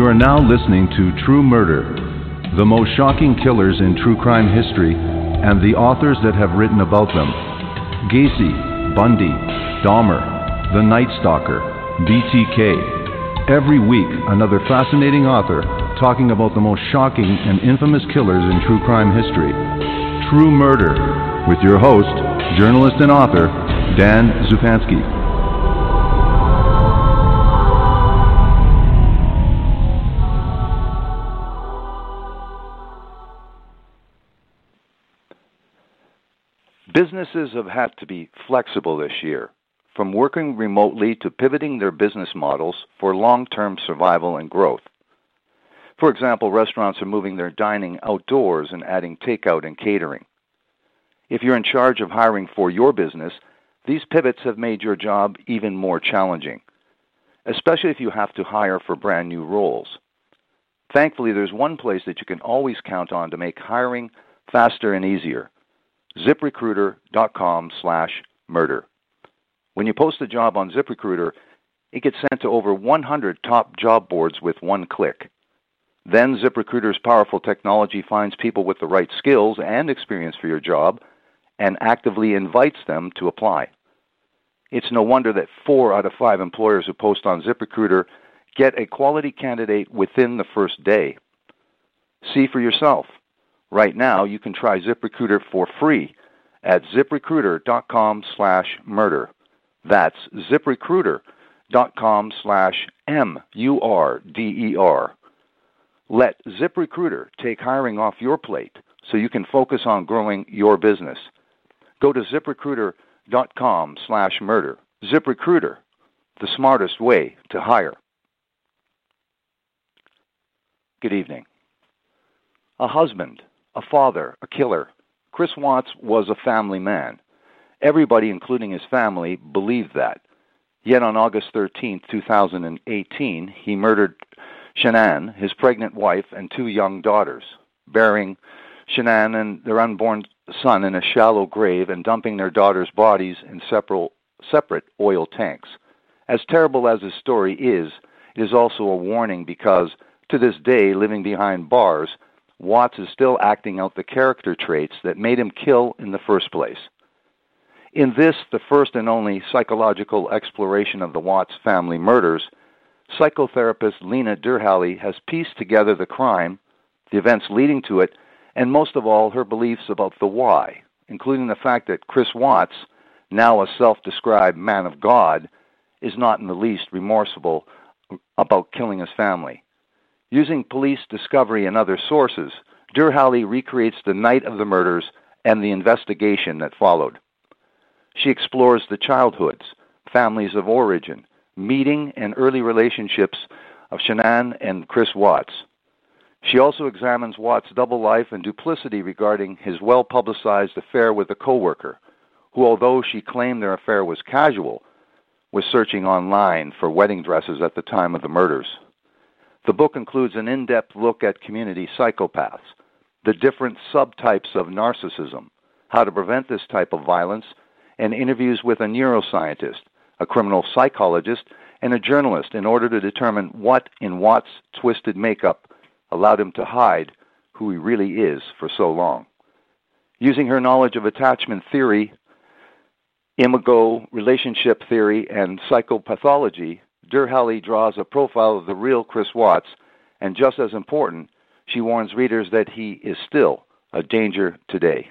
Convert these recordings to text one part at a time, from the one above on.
You are now listening to True Murder, the most shocking killers in true crime history and the authors that have written about them. Gacy, Bundy, Dahmer, The Night Stalker, BTK. Every week, another fascinating author talking about the most shocking and infamous killers in true crime history. True Murder, with your host, journalist and author, Dan Zupansky. Businesses have had to be flexible this year, from working remotely to pivoting their business models for long-term survival and growth. For example, restaurants are moving their dining outdoors and adding takeout and catering. If you're in charge of hiring for your business, these pivots have made your job even more challenging, especially if you have to hire for brand new roles. Thankfully, there's one place that you can always count on to make hiring faster and easier: ZipRecruiter.com/murder. When you post a job on ZipRecruiter, it gets sent to over 100 top job boards with one click. Then ZipRecruiter's powerful technology finds people with the right skills and experience for your job and actively invites them to apply. It's no wonder that 4 out of 5 employers who post on ZipRecruiter get a quality candidate within the first day. See for yourself. Right now, you can try ZipRecruiter for free at ZipRecruiter.com/murder. That's ZipRecruiter.com/MURDER. Let ZipRecruiter take hiring off your plate so you can focus on growing your business. Go to ZipRecruiter.com/murder. ZipRecruiter, the smartest way to hire. Good evening. A husband, a father, a killer. Chris Watts was a family man. Everybody, including his family, believed that. Yet on August 13, 2018, he murdered Shanann, his pregnant wife, and 2 young daughters, burying Shanann and their unborn son in a shallow grave and dumping their daughters' bodies in separate oil tanks. As terrible as his story is, it is also a warning because, to this day, living behind bars, Watts is still acting out the character traits that made him kill in the first place. In this, the first and only psychological exploration of the Watts family murders, psychotherapist Lena Derhally has pieced together the crime, the events leading to it, and most of all, her beliefs about the why, including the fact that Chris Watts, now a self-described man of God, is not in the least remorseful about killing his family. Using police discovery and other sources, Derhally recreates the night of the murders and the investigation that followed. She explores the childhoods, families of origin, meeting and early relationships of Shanann and Chris Watts. She also examines Watts' double life and duplicity regarding his well-publicized affair with a coworker, who, although she claimed their affair was casual, was searching online for wedding dresses at the time of the murders. The book includes an in-depth look at community psychopaths, the different subtypes of narcissism, how to prevent this type of violence, and interviews with a neuroscientist, a criminal psychologist, and a journalist in order to determine what in Watts' twisted makeup allowed him to hide who he really is for so long. Using her knowledge of attachment theory, imago relationship theory, and psychopathology, Derhally draws a profile of the real Chris Watts, and just as important, she warns readers that he is still a danger today.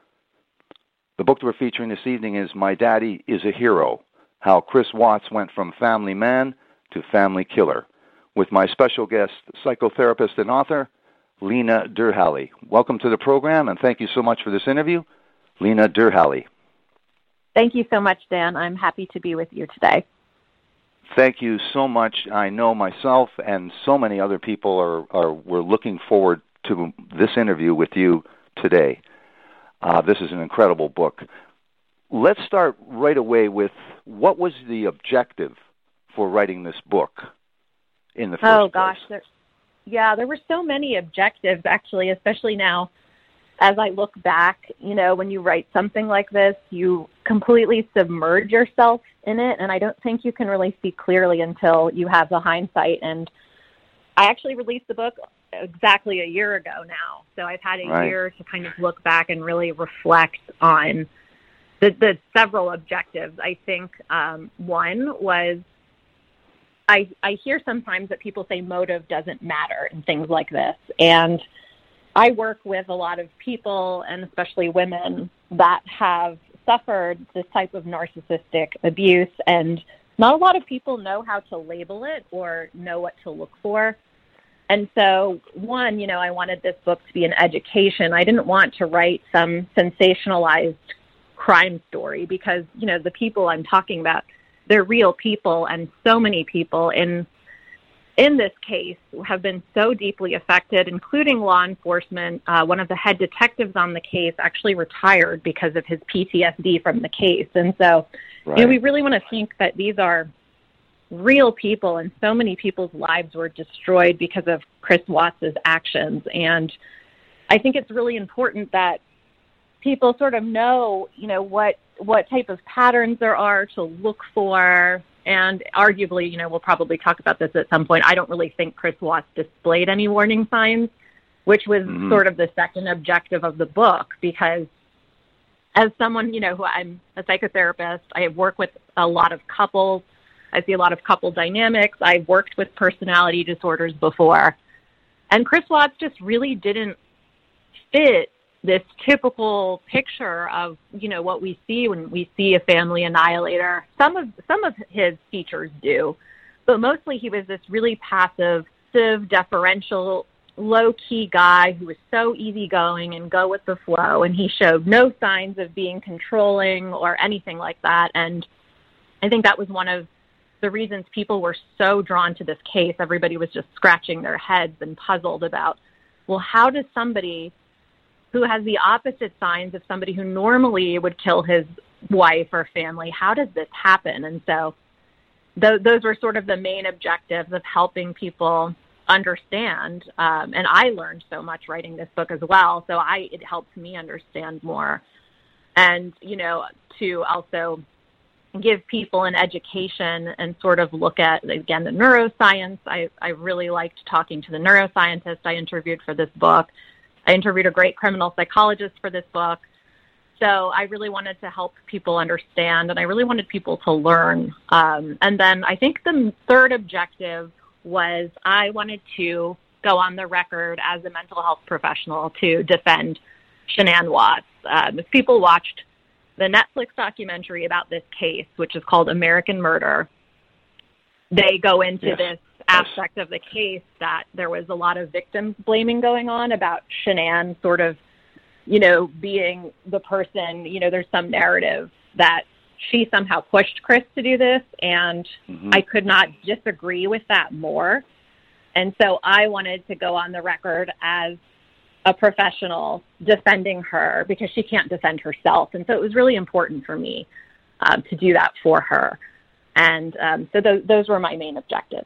The book that we're featuring this evening is My Daddy is a Hero, How Chris Watts Went from Family Man to Family Killer, with my special guest, psychotherapist and author, Lena Derhally. Welcome to the program, and thank you so much for this interview, Lena Derhally. Thank you so much, Dan. I'm happy to be with you today. Thank you so much. I know myself and so many other people we're looking forward to this interview with you today. This is an incredible book. Let's start right away with what was the objective for writing this book in the first place? Oh, gosh. There were so many objectives, actually, especially now as I look back. You know, when you write something like this, you completely submerge yourself in it, and I don't think you can really see clearly until you have the hindsight and I actually released the book exactly a year ago now. So I've had a year to kind of look back and really reflect on the several objectives. I think one was I hear sometimes that people say motive doesn't matter and things like this. And I work with a lot of people, and especially women, that have suffered this type of narcissistic abuse, and not a lot of people know how to label it or know what to look for. And so, one, I wanted this book to be an education. I didn't want to write some sensationalized crime story because, the people I'm talking about, they're real people, and so many people in this case have been so deeply affected, including law enforcement. One of the head detectives on the case actually retired because of his PTSD from the case. And so, we really want to think that these are real people, and so many people's lives were destroyed because of Chris Watts' actions. And I think it's really important that people sort of know, what type of patterns there are to look for. And arguably, we'll probably talk about this at some point. I don't really think Chris Watts displayed any warning signs, which was sort of the second objective of the book, because as someone, who I'm a psychotherapist, I work with a lot of couples. I see a lot of couple dynamics. I've worked with personality disorders before. And Chris Watts just really didn't fit this typical picture of, what we see when we see a family annihilator. Some of his features do, but mostly he was this really passive, deferential, low-key guy who was so easygoing and go with the flow, and he showed no signs of being controlling or anything like that. And I think that was one of the reasons people were so drawn to this case. Everybody was just scratching their heads and puzzled about, well, how does somebody who has the opposite signs of somebody who normally would kill his wife or family, how does this happen? And so those were sort of the main objectives of helping people understand. And I learned so much writing this book as well. So it helped me understand more. And, to also give people an education and sort of look at, again, the neuroscience. I really liked talking to the neuroscientist I interviewed for this book. I interviewed a great criminal psychologist for this book. So I really wanted to help people understand, and I really wanted people to learn. And then I think the third objective was I wanted to go on the record as a mental health professional to defend Shanann Watts. If people watched the Netflix documentary about this case, which is called American Murder, they go into this aspect of the case that there was a lot of victim blaming going on about Shanann sort of, being the person, there's some narrative that she somehow pushed Chris to do this, and I could not disagree with that more. And so I wanted to go on the record as a professional defending her because she can't defend herself. And so it was really important for me to do that for her. And so those were my main objectives.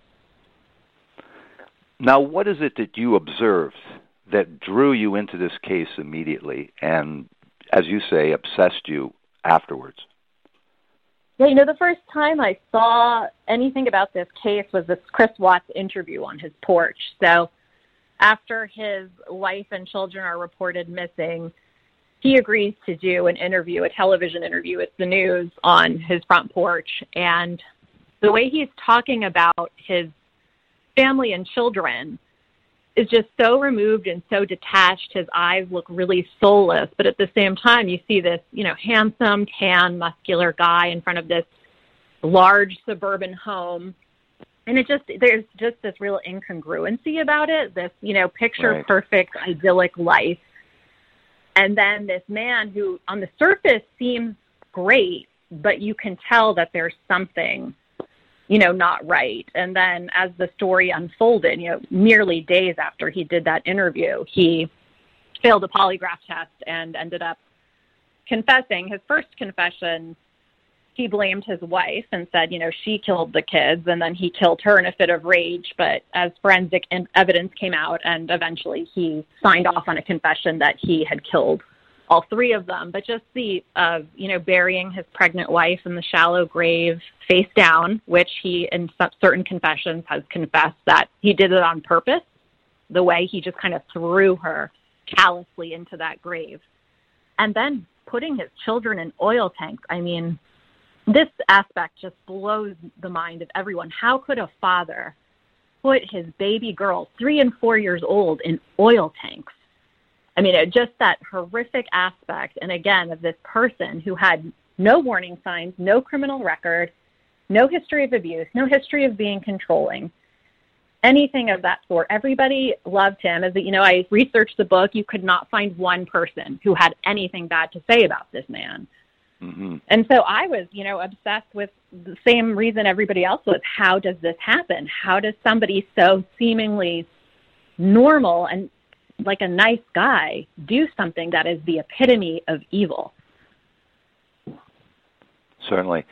Now, what is it that you observed that drew you into this case immediately and, as you say, obsessed you afterwards? Yeah, the first time I saw anything about this case was this Chris Watts interview on his porch. So after his wife and children are reported missing, he agrees to do an interview, a television interview with the news on his front porch. And the way he's talking about his family and children is just so removed and so detached. His eyes look really soulless, but at the same time, you see this, handsome, tan, muscular guy in front of this large suburban home. And there's just this real incongruency about it, this, picture perfect, idyllic life. And then this man who on the surface seems great, but you can tell that there's something not right. And then as the story unfolded, merely days after he did that interview, he failed a polygraph test and ended up confessing. His first confession, he blamed his wife and said, she killed the kids, and then he killed her in a fit of rage. But as forensic evidence came out, and eventually he signed off on a confession that he had killed all three of them, but just the, burying his pregnant wife in the shallow grave face down, which he, in certain confessions, has confessed that he did it on purpose, the way he just kind of threw her callously into that grave. And then putting his children in oil tanks. I mean, this aspect just blows the mind of everyone. How could a father put his baby girls, 3 and 4 years old, in oil tanks? I mean, just that horrific aspect, and again, of this person who had no warning signs, no criminal record, no history of abuse, no history of being controlling, anything of that sort. Everybody loved him. As I researched the book, you could not find one person who had anything bad to say about this man. Mm-hmm. And so I was, obsessed with the same reason everybody else was. How does this happen? How does somebody so seemingly normal and like a nice guy do something that is the epitome of evil? Certainly.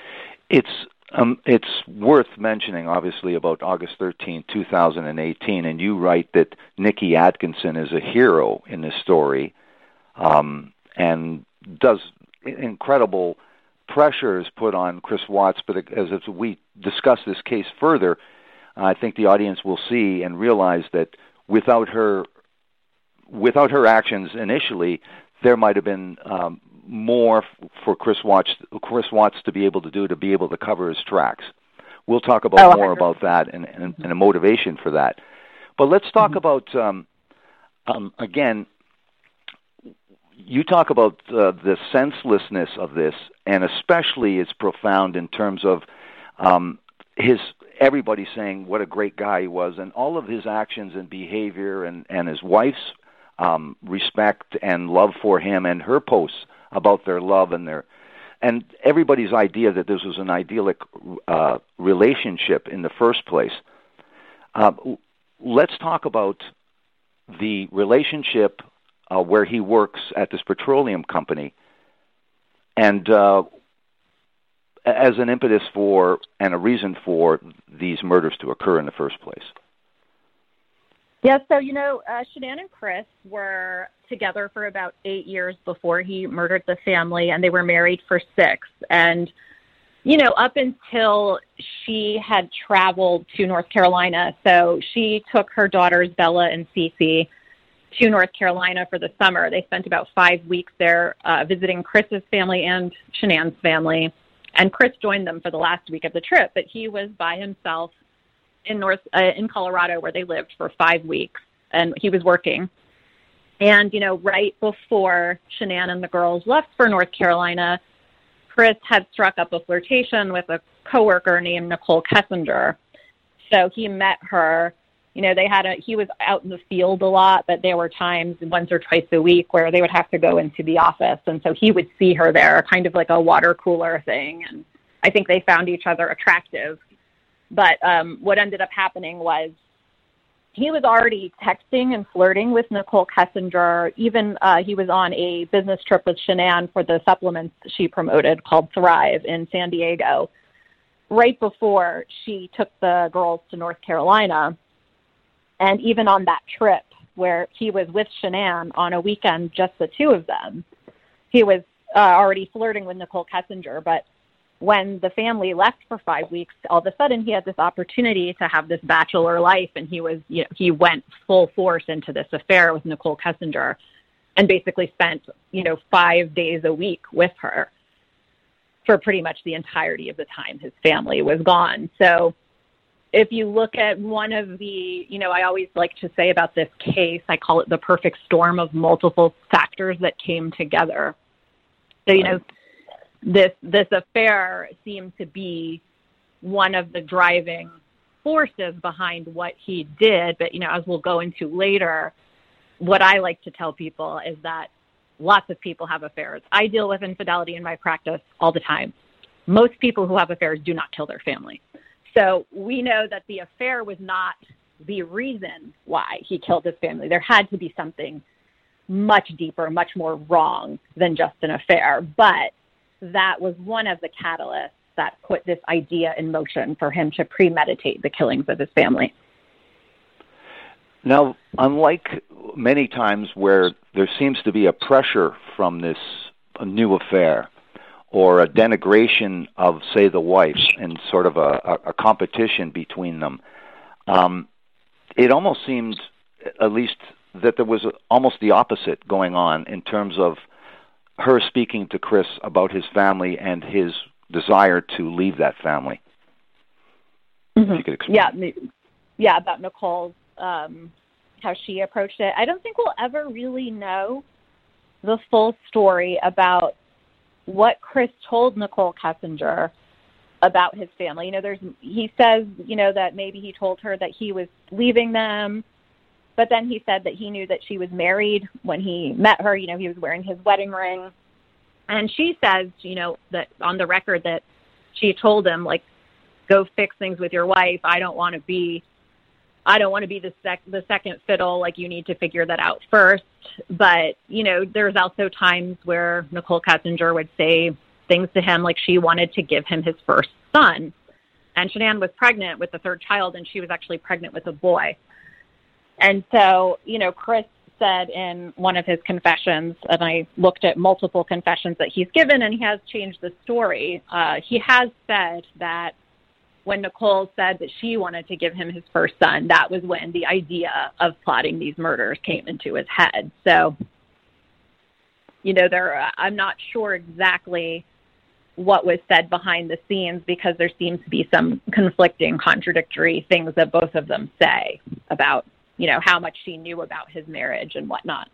It's worth mentioning, obviously, about August 13, 2018, and you write that Nikki Atkinson is a hero in this story, and does incredible pressures put on Chris Watts. But as we discuss this case further, I think the audience will see and realize that without her actions initially, there might have been more for Chris Watts to be able to cover his tracks. We'll talk about more about that and a motivation for that. But let's talk about again. You talk about the senselessness of this, and especially it's profound in terms of everybody saying what a great guy he was, and all of his actions and behavior, and his wife's respect and love for him, and her posts about their love and everybody's idea that this was an idyllic relationship in the first place. Let's talk about the relationship where he works at this petroleum company, and as an impetus for and a reason for these murders to occur in the first place. Yeah, so, Shanann and Chris were together for about 8 years before he murdered the family, and they were married for 6. And, up until she had traveled to North Carolina, so she took her daughters, Bella and Cece, to North Carolina for the summer. They spent about 5 weeks there visiting Chris's family and Shanann's family, and Chris joined them for the last week of the trip, but he was by himself in Colorado, where they lived for 5 weeks, and he was working. And, right before Shanann and the girls left for North Carolina, Chris had struck up a flirtation with a coworker named Nicole Kessinger. So he met her. He was out in the field a lot, but there were times once or twice a week where they would have to go into the office. And so he would see her there, kind of like a water cooler thing. And I think they found each other attractive. But what ended up happening was he was already texting and flirting with Nicole Kessinger. Even he was on a business trip with Shanann for the supplements she promoted called Thrive in San Diego, right before she took the girls to North Carolina. And even on that trip where he was with Shanann on a weekend, just the two of them, he was already flirting with Nicole Kessinger. But when the family left for 5 weeks, all of a sudden he had this opportunity to have this bachelor life, and he went full force into this affair with Nicole Kessinger, and basically spent 5 days a week with her for pretty much the entirety of the time his family was gone. So if you look at one of the, I always like to say about this case, I call it the perfect storm of multiple factors that came together. So, this affair seemed to be one of the driving forces behind what he did. But, as we'll go into later, what I like to tell people is that lots of people have affairs. I deal with infidelity in my practice all the time. Most people who have affairs do not kill their family. So we know that the affair was not the reason why he killed his family. There had to be something much deeper, much more wrong than just an affair. But that was one of the catalysts that put this idea in motion for him to premeditate the killings of his family. Now, unlike many times where there seems to be a pressure from this new affair or a denigration of, say, the wife and sort of a competition between them, it almost seemed, at least, that there was almost the opposite going on in terms of her speaking to Chris about his family and his desire to leave that family. Mm-hmm. If you could explain. Yeah, about Nicole's, how she approached it. I don't think we'll ever really know the full story about what Chris told Nicole Kessinger about his family. He says, that maybe he told her that he was leaving them, but then he said that he knew that she was married when he met her. He was wearing his wedding ring. And she says, that on the record that she told him, like, go fix things with your wife. I don't want to be the second fiddle. Like, you need to figure that out first. But, there's also times where Nicole Kessinger would say things to him like she wanted to give him his first son. And Shanann was pregnant with the third child, and she was actually pregnant with a boy. And so, Chris said in one of his confessions, and I looked at multiple confessions that he's given, and he has changed the story. He has said that when Nicole said that she wanted to give him his first son, that was when the idea of plotting these murders came into his head. So, I'm not sure exactly what was said behind the scenes because there seems to be some conflicting, contradictory things that both of them say about, how much she knew about his marriage and whatnot.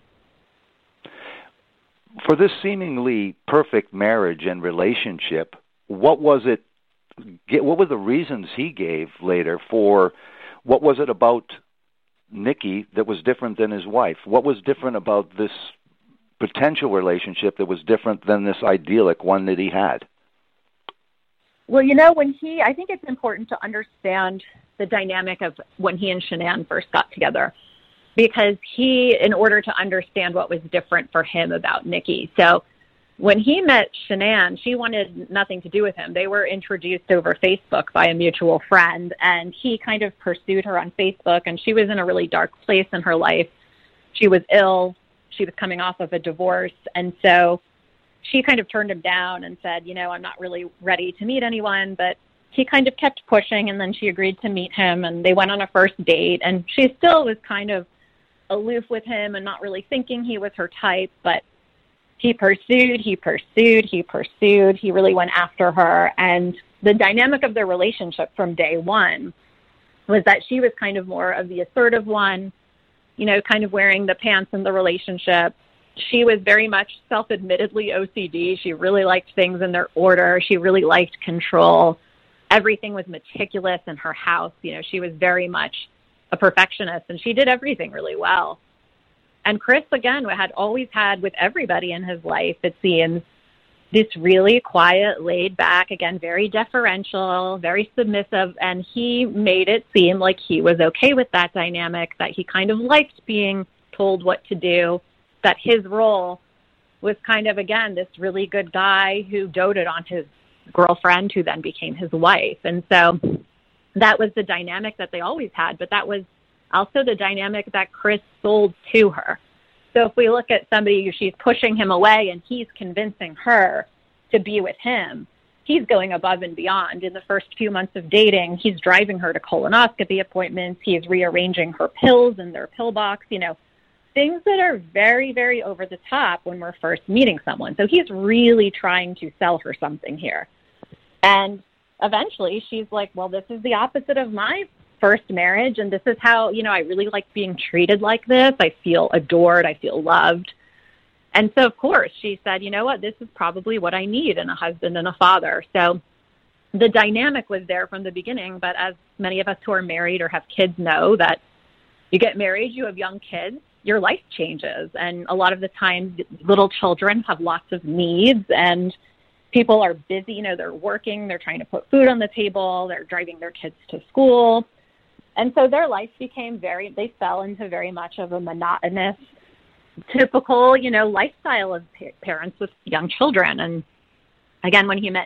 For this seemingly perfect marriage and relationship, what were the reasons he gave later for, what was it about Nikki that was different than his wife? What was different about this potential relationship that was different than this idyllic one that he had? Well, I think it's important to understand the dynamic of when he and Shanann first got together, because in order to understand what was different for him about Nikki. So when he met Shanann, she wanted nothing to do with him. They were introduced over Facebook by a mutual friend, and he kind of pursued her on Facebook, and she was in a really dark place in her life. She was ill. She was coming off of a divorce, and so she kind of turned him down and said, I'm not really ready to meet anyone, but he kind of kept pushing, and then she agreed to meet him, and they went on a first date, and she still was kind of aloof with him and not really thinking he was her type, but he pursued, he really went after her, and the dynamic of their relationship from day one was that she was kind of more of the assertive one, kind of wearing the pants in the relationship. She was very much self-admittedly OCD. She really liked things in their order. She really liked control. Everything was meticulous in her house. She was very much a perfectionist, and she did everything really well. And Chris, again, had always had with everybody in his life, it seems, this really quiet, laid back, again, very deferential, very submissive, and he made it seem like he was okay with that dynamic, that he kind of liked being told what to do, that his role was kind of, again, this really good guy who doted on his girlfriend, who then became his wife. And so that was the dynamic that they always had, but that was also the dynamic that Chris sold to her. So if we look at somebody who she's pushing him away and he's convincing her to be with him, he's going above and beyond. In the first few months of dating, he's driving her to colonoscopy appointments. He is rearranging her pills in their pill box, things that are very, very over the top when we're first meeting someone. So he's really trying to sell her something here. And eventually she's like, well, this is the opposite of my first marriage, and this is how, I really like being treated like this. I feel adored. I feel loved. And so, of course, she said, this is probably what I need in a husband and a father. So the dynamic was there from the beginning, but as many of us who are married or have kids know, that you get married, you have young kids, your life changes. And a lot of the time, little children have lots of needs, and people are busy, they're working, they're trying to put food on the table, they're driving their kids to school. And so their life became they fell into very much of a monotonous, typical, lifestyle of parents with young children. And again, when he met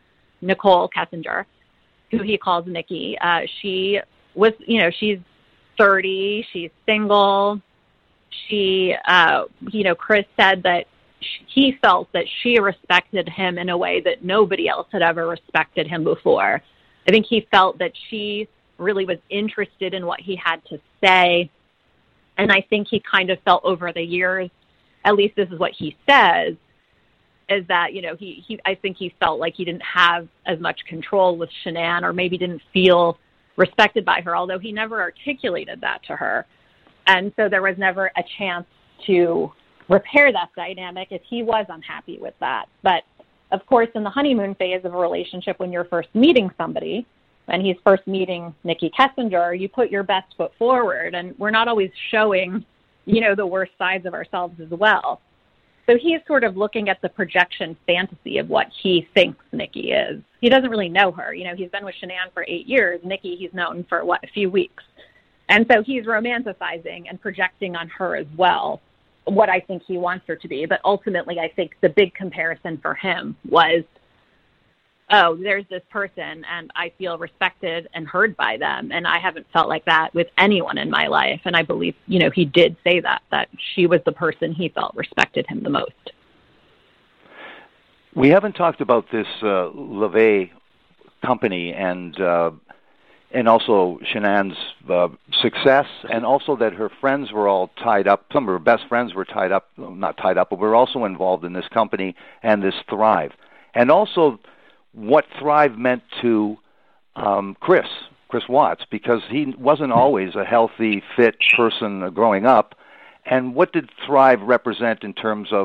Nicole Kessinger, who he calls Nikki, she was, she's 30. She's single. She, Chris said that he felt that she respected him in a way that nobody else had ever respected him before. I think he felt that she really was interested in what he had to say. And I think he kind of felt over the years, at least this is what he says, is that, I think he felt like he didn't have as much control with Shanann, or maybe didn't feel respected by her, although he never articulated that to her. And so there was never a chance to repair that dynamic if he was unhappy with that. But of course, in the honeymoon phase of a relationship, when you're first meeting somebody, and he's first meeting Nikki Kessinger, you put your best foot forward, and we're not always showing, the worst sides of ourselves as well. So he's sort of looking at the projection fantasy of what he thinks Nikki is. He doesn't really know her. He's been with Shanann for 8 years. Nikki, he's known for, a few weeks. And so he's romanticizing and projecting on her as well what I think he wants her to be. But ultimately, I think the big comparison for him was, oh, there's this person, and I feel respected and heard by them, and I haven't felt like that with anyone in my life. And I believe, he did say that she was the person he felt respected him the most. We haven't talked about this LeVay company and also Shanann's success, and also that her friends were all tied up. Some of her best friends were not tied up, but were also involved in this company and this Thrive. And also what Thrive meant to Chris Watts, because he wasn't always a healthy, fit person growing up. And what did Thrive represent in terms of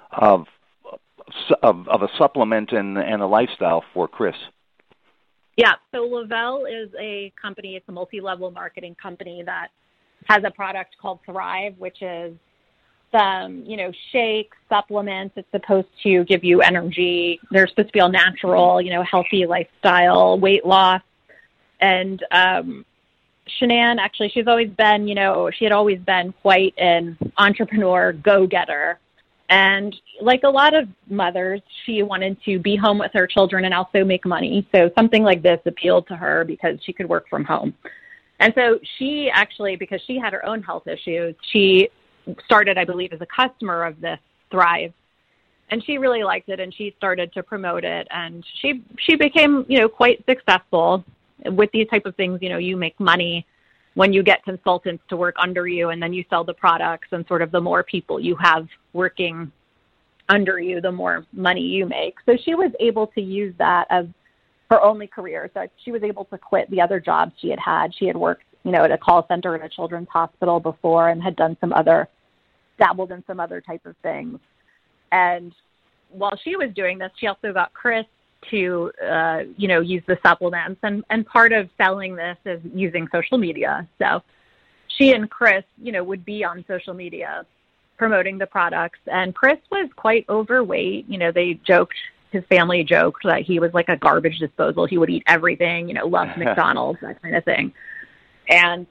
a supplement and a lifestyle for Chris? Yeah, so Le-Vel is a company, it's a multi-level marketing company that has a product called Thrive, which is some, shakes, supplements. It's supposed to give you energy. They're supposed to be all natural, healthy lifestyle, weight loss. And Shanann, actually, she's always been, she had always been quite an entrepreneur, go-getter. And like a lot of mothers, she wanted to be home with her children and also make money. So something like this appealed to her because she could work from home. And so she actually, because she had her own health issues, she started, I believe, as a customer of this Thrive. And she really liked it, and she started to promote it. And she became, quite successful with these type of things. You make money when you get consultants to work under you, and then you sell the products, and sort of the more people you have working under you, the more money you make. So she was able to use that as her only career. So she was able to quit the other jobs she had had. She had worked, at a call center at a children's hospital before, and had done dabbled in some other type of things. And while she was doing this, she also got Chris to, use the supplements. And part of selling this is using social media. So she and Chris, would be on social media promoting the products. And Chris was quite overweight. His family joked that he was like a garbage disposal. He would eat everything, loved McDonald's, that kind of thing. And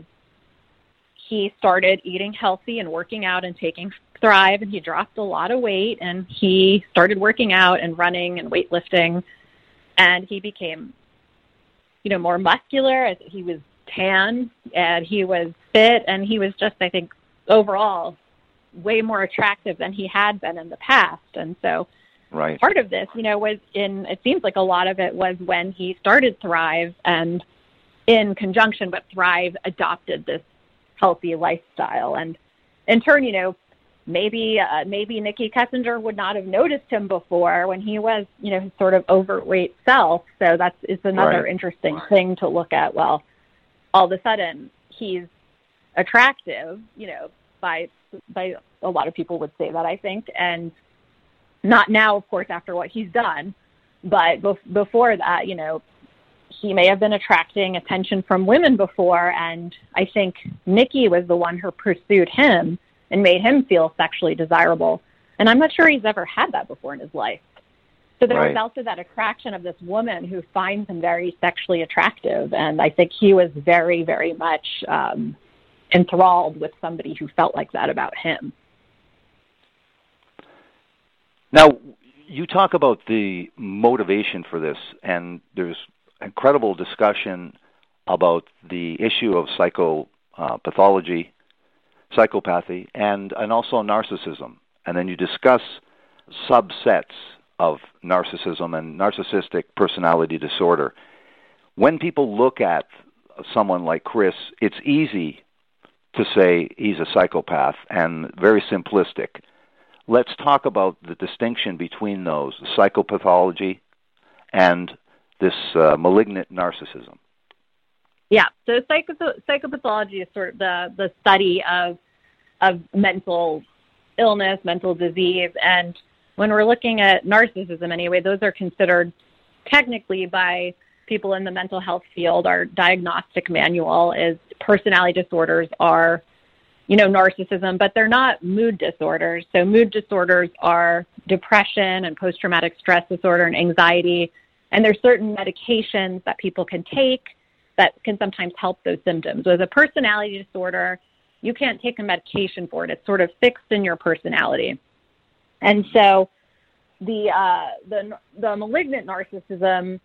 he started eating healthy and working out and taking Thrive, and he dropped a lot of weight, and he started working out and running and weightlifting, and he became, more muscular. As he was tan, and he was fit, and he was just, I think, overall way more attractive than he had been in the past. And so right. Part of this, it seems like a lot of it was when he started Thrive, and in conjunction with Thrive adopted this healthy lifestyle. And in turn, maybe Nikki Kessinger would not have noticed him before when he was, his sort of overweight self. So it's another right. interesting thing to look at. Well, all of a sudden he's attractive, by a lot of people would say that, I think, and not now, of course, after what he's done, but before that, he may have been attracting attention from women before, and I think Nikki was the one who pursued him and made him feel sexually desirable. And I'm not sure he's ever had that before in his life. So there was also that attraction of this woman who finds him very sexually attractive, and I think he was very, very much enthralled with somebody who felt like that about him. Now, you talk about the motivation for this, and there's incredible discussion about the issue of pathology, psychopathy, and also narcissism. And then you discuss subsets of narcissism and narcissistic personality disorder. When people look at someone like Chris, it's easy to say he's a psychopath and very simplistic. Let's talk about the distinction between those, psychopathology and this malignant narcissism. Yeah, so psychopathology is sort of the study of mental illness, mental disease, and when we're looking at narcissism anyway, those are considered technically by people in the mental health field, our diagnostic manual is personality disorders are, narcissism, but they're not mood disorders. So mood disorders are depression and post-traumatic stress disorder and anxiety, and there's certain medications that people can take that can sometimes help those symptoms. With a personality disorder, you can't take a medication for it. It's sort of fixed in your personality. And so the malignant narcissism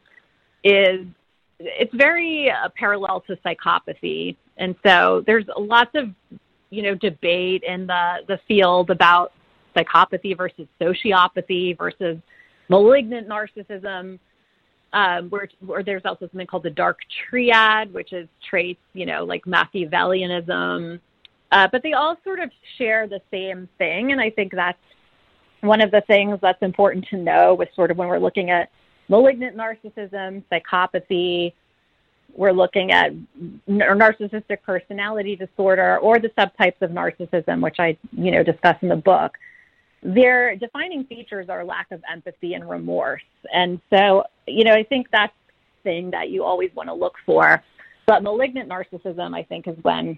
it's very parallel to psychopathy. And so there's lots of, debate in the field about psychopathy versus sociopathy versus malignant narcissism, where there's also something called the dark triad, which is traits, like Machiavellianism. But they all sort of share the same thing. And I think that's one of the things that's important to know with sort of when we're looking at malignant narcissism, psychopathy, we're looking at narcissistic personality disorder or the subtypes of narcissism, which I, discuss in the book. Their defining features are lack of empathy and remorse. And so, I think that's the thing that you always want to look for. But malignant narcissism, I think, is when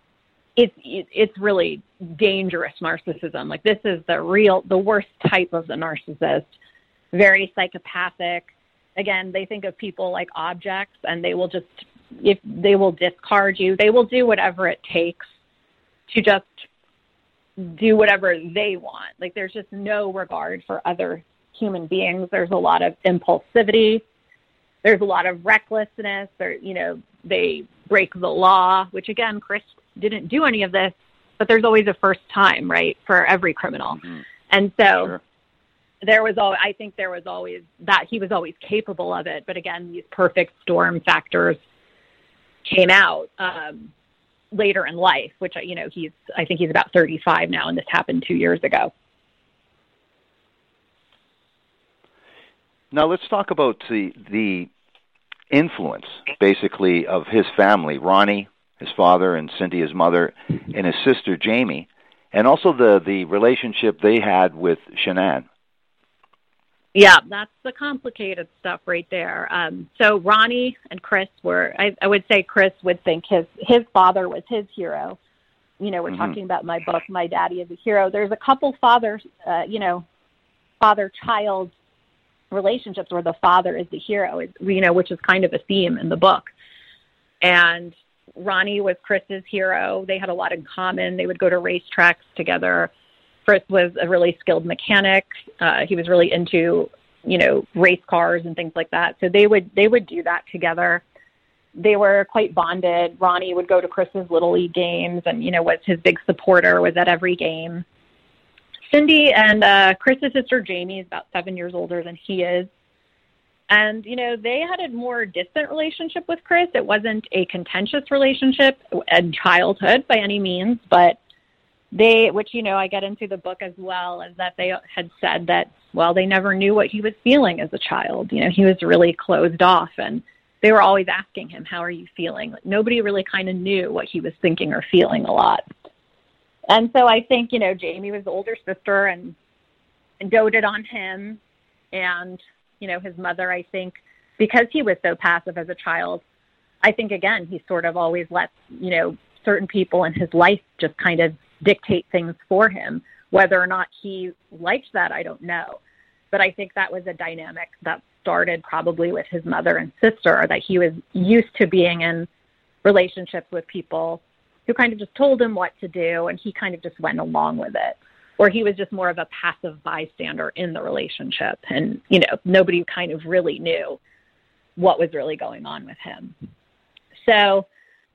it's really dangerous narcissism. Like this is the worst type of the narcissist, very psychopathic. Again, they think of people like objects and they will discard you. They will do whatever it takes to just do whatever they want. Like there's just no regard for other human beings. There's a lot of impulsivity. There's a lot of recklessness. They break the law, which again, Chris didn't do any of this, but there's always a first time, right, for every criminal. Mm-hmm. And so sure. There was always that he was always capable of it. But again, these perfect storm factors came out later in life, which, I think he's about 35 now, and this happened 2 years ago. Now let's talk about the influence, basically, of his family, Ronnie, his father, and Cindy, his mother, and his sister, Jamie, and also the relationship they had with Shanann. Yeah, that's the complicated stuff right there. So Ronnie and Chris I would say Chris would think his father was his hero. We're mm-hmm. talking about my book, My Daddy is a Hero. There's a couple father-child relationships where the father is the hero, which is kind of a theme in the book. And Ronnie was Chris's hero. They had a lot in common. They would go to racetracks together. Chris was a really skilled mechanic. He was really into, race cars and things like that. So they would do that together. They were quite bonded. Ronnie would go to Chris's Little League games and, was his big supporter, was at every game. Cindy and Chris's sister Jamie is about 7 years older than he is. And, they had a more distant relationship with Chris. It wasn't a contentious relationship in childhood by any means, but which I get into the book as well, is that they had said that, they never knew what he was feeling as a child. He was really closed off, and they were always asking him, how are you feeling? Like, nobody really kind of knew what he was thinking or feeling a lot. And so I think, Jamie was the older sister and doted on him. And, his mother, I think, because he was so passive as a child, I think, again, he sort of always let, certain people in his life just kind of dictate things for him. Whether or not he liked that, I don't know. But I think that was a dynamic that started probably with his mother and sister, that he was used to being in relationships with people who kind of just told him what to do, and he kind of just went along with it. Or he was just more of a passive bystander in the relationship. And, nobody kind of really knew what was really going on with him. So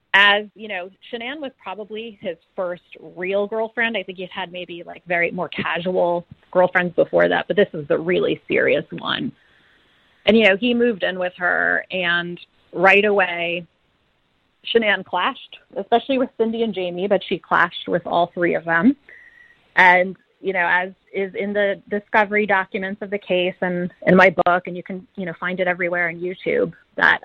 as, Shanann was probably his first real girlfriend. I think he'd had maybe like very more casual girlfriends before that, but this was the really serious one. And, he moved in with her, and right away, Shanann clashed, especially with Cindy and Jamie, but she clashed with all three of them. And, as is in the discovery documents of the case and in my book, and you can, find it everywhere on YouTube, that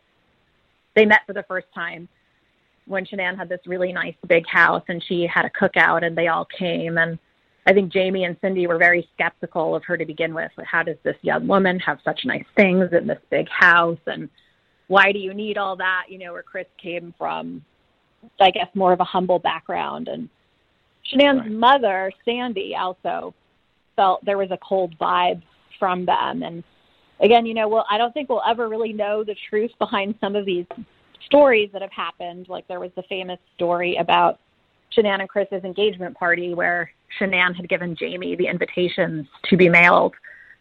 they met for the first time when Shanann had this really nice big house, and she had a cookout, and they all came. And I think Jamie and Cindy were very skeptical of her to begin with. How does this young woman have such nice things in this big house? And why do you need all that? Where Chris came from, I guess, more of a humble background. And Shanann's mother, Sandy, also felt there was a cold vibe from them. And again, I don't think we'll ever really know the truth behind some of these stories that have happened. Like there was the famous story about Shanann and Chris's engagement party where Shanann had given Jamie the invitations to be mailed,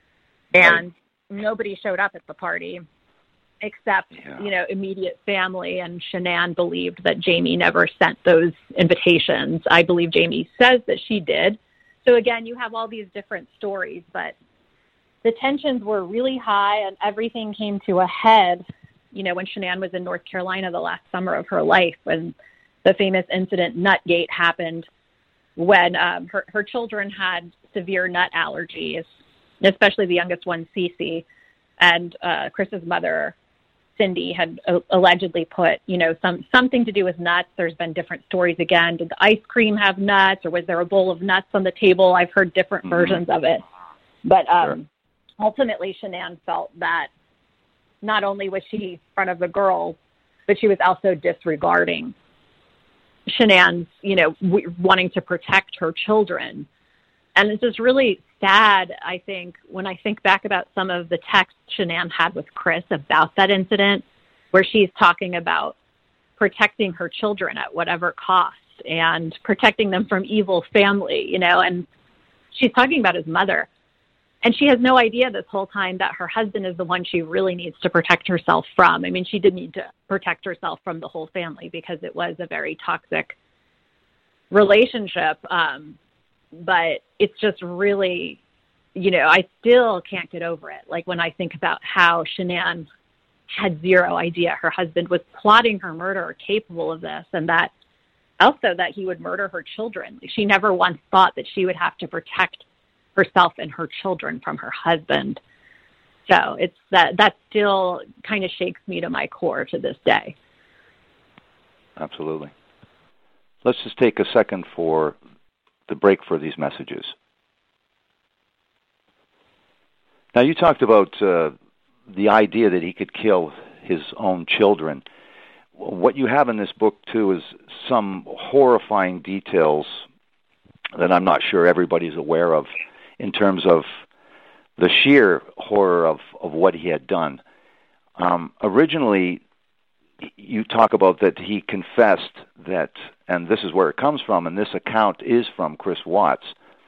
and nobody showed up at the party except, immediate family, and Shanann believed that Jamie never sent those invitations. I believe Jamie says that she did. So again, you have all these different stories, but the tensions were really high, and everything came to a head, when Shanann was in North Carolina the last summer of her life, when the famous incident Nutgate happened, when her children had severe nut allergies, especially the youngest one, Cece, and Chris's mother, Cindy, had allegedly put, something to do with nuts. There's been different stories again. Did the ice cream have nuts, or was there a bowl of nuts on the table? I've heard different versions of it. But ultimately, Shanann felt that not only was she in front of the girls, but she was also disregarding Shanann's, wanting to protect her children. And it's just really sad, I think, when I think back about some of the texts Shanann had with Chris about that incident, where she's talking about protecting her children at whatever cost and protecting them from evil family, and she's talking about his mother. And she has no idea this whole time that her husband is the one she really needs to protect herself from. I mean, she did need to protect herself from the whole family because it was a very toxic relationship. But it's just really, I still can't get over it. Like when I think about how Shanann had zero idea her husband was plotting her murder or capable of this, and that also that he would murder her children. Like she never once thought that she would have to protect herself and her children from her husband. So it's that still kind of shakes me to my core to this day. Absolutely. Let's just take a second for the break for these messages. Now, you talked about the idea that he could kill his own children. What you have in this book, too, is some horrifying details that I'm not sure everybody's aware of in terms of the sheer horror of what he had done. Originally, you talk about that he confessed that, and this is where it comes from, and this account is from Chris Watts.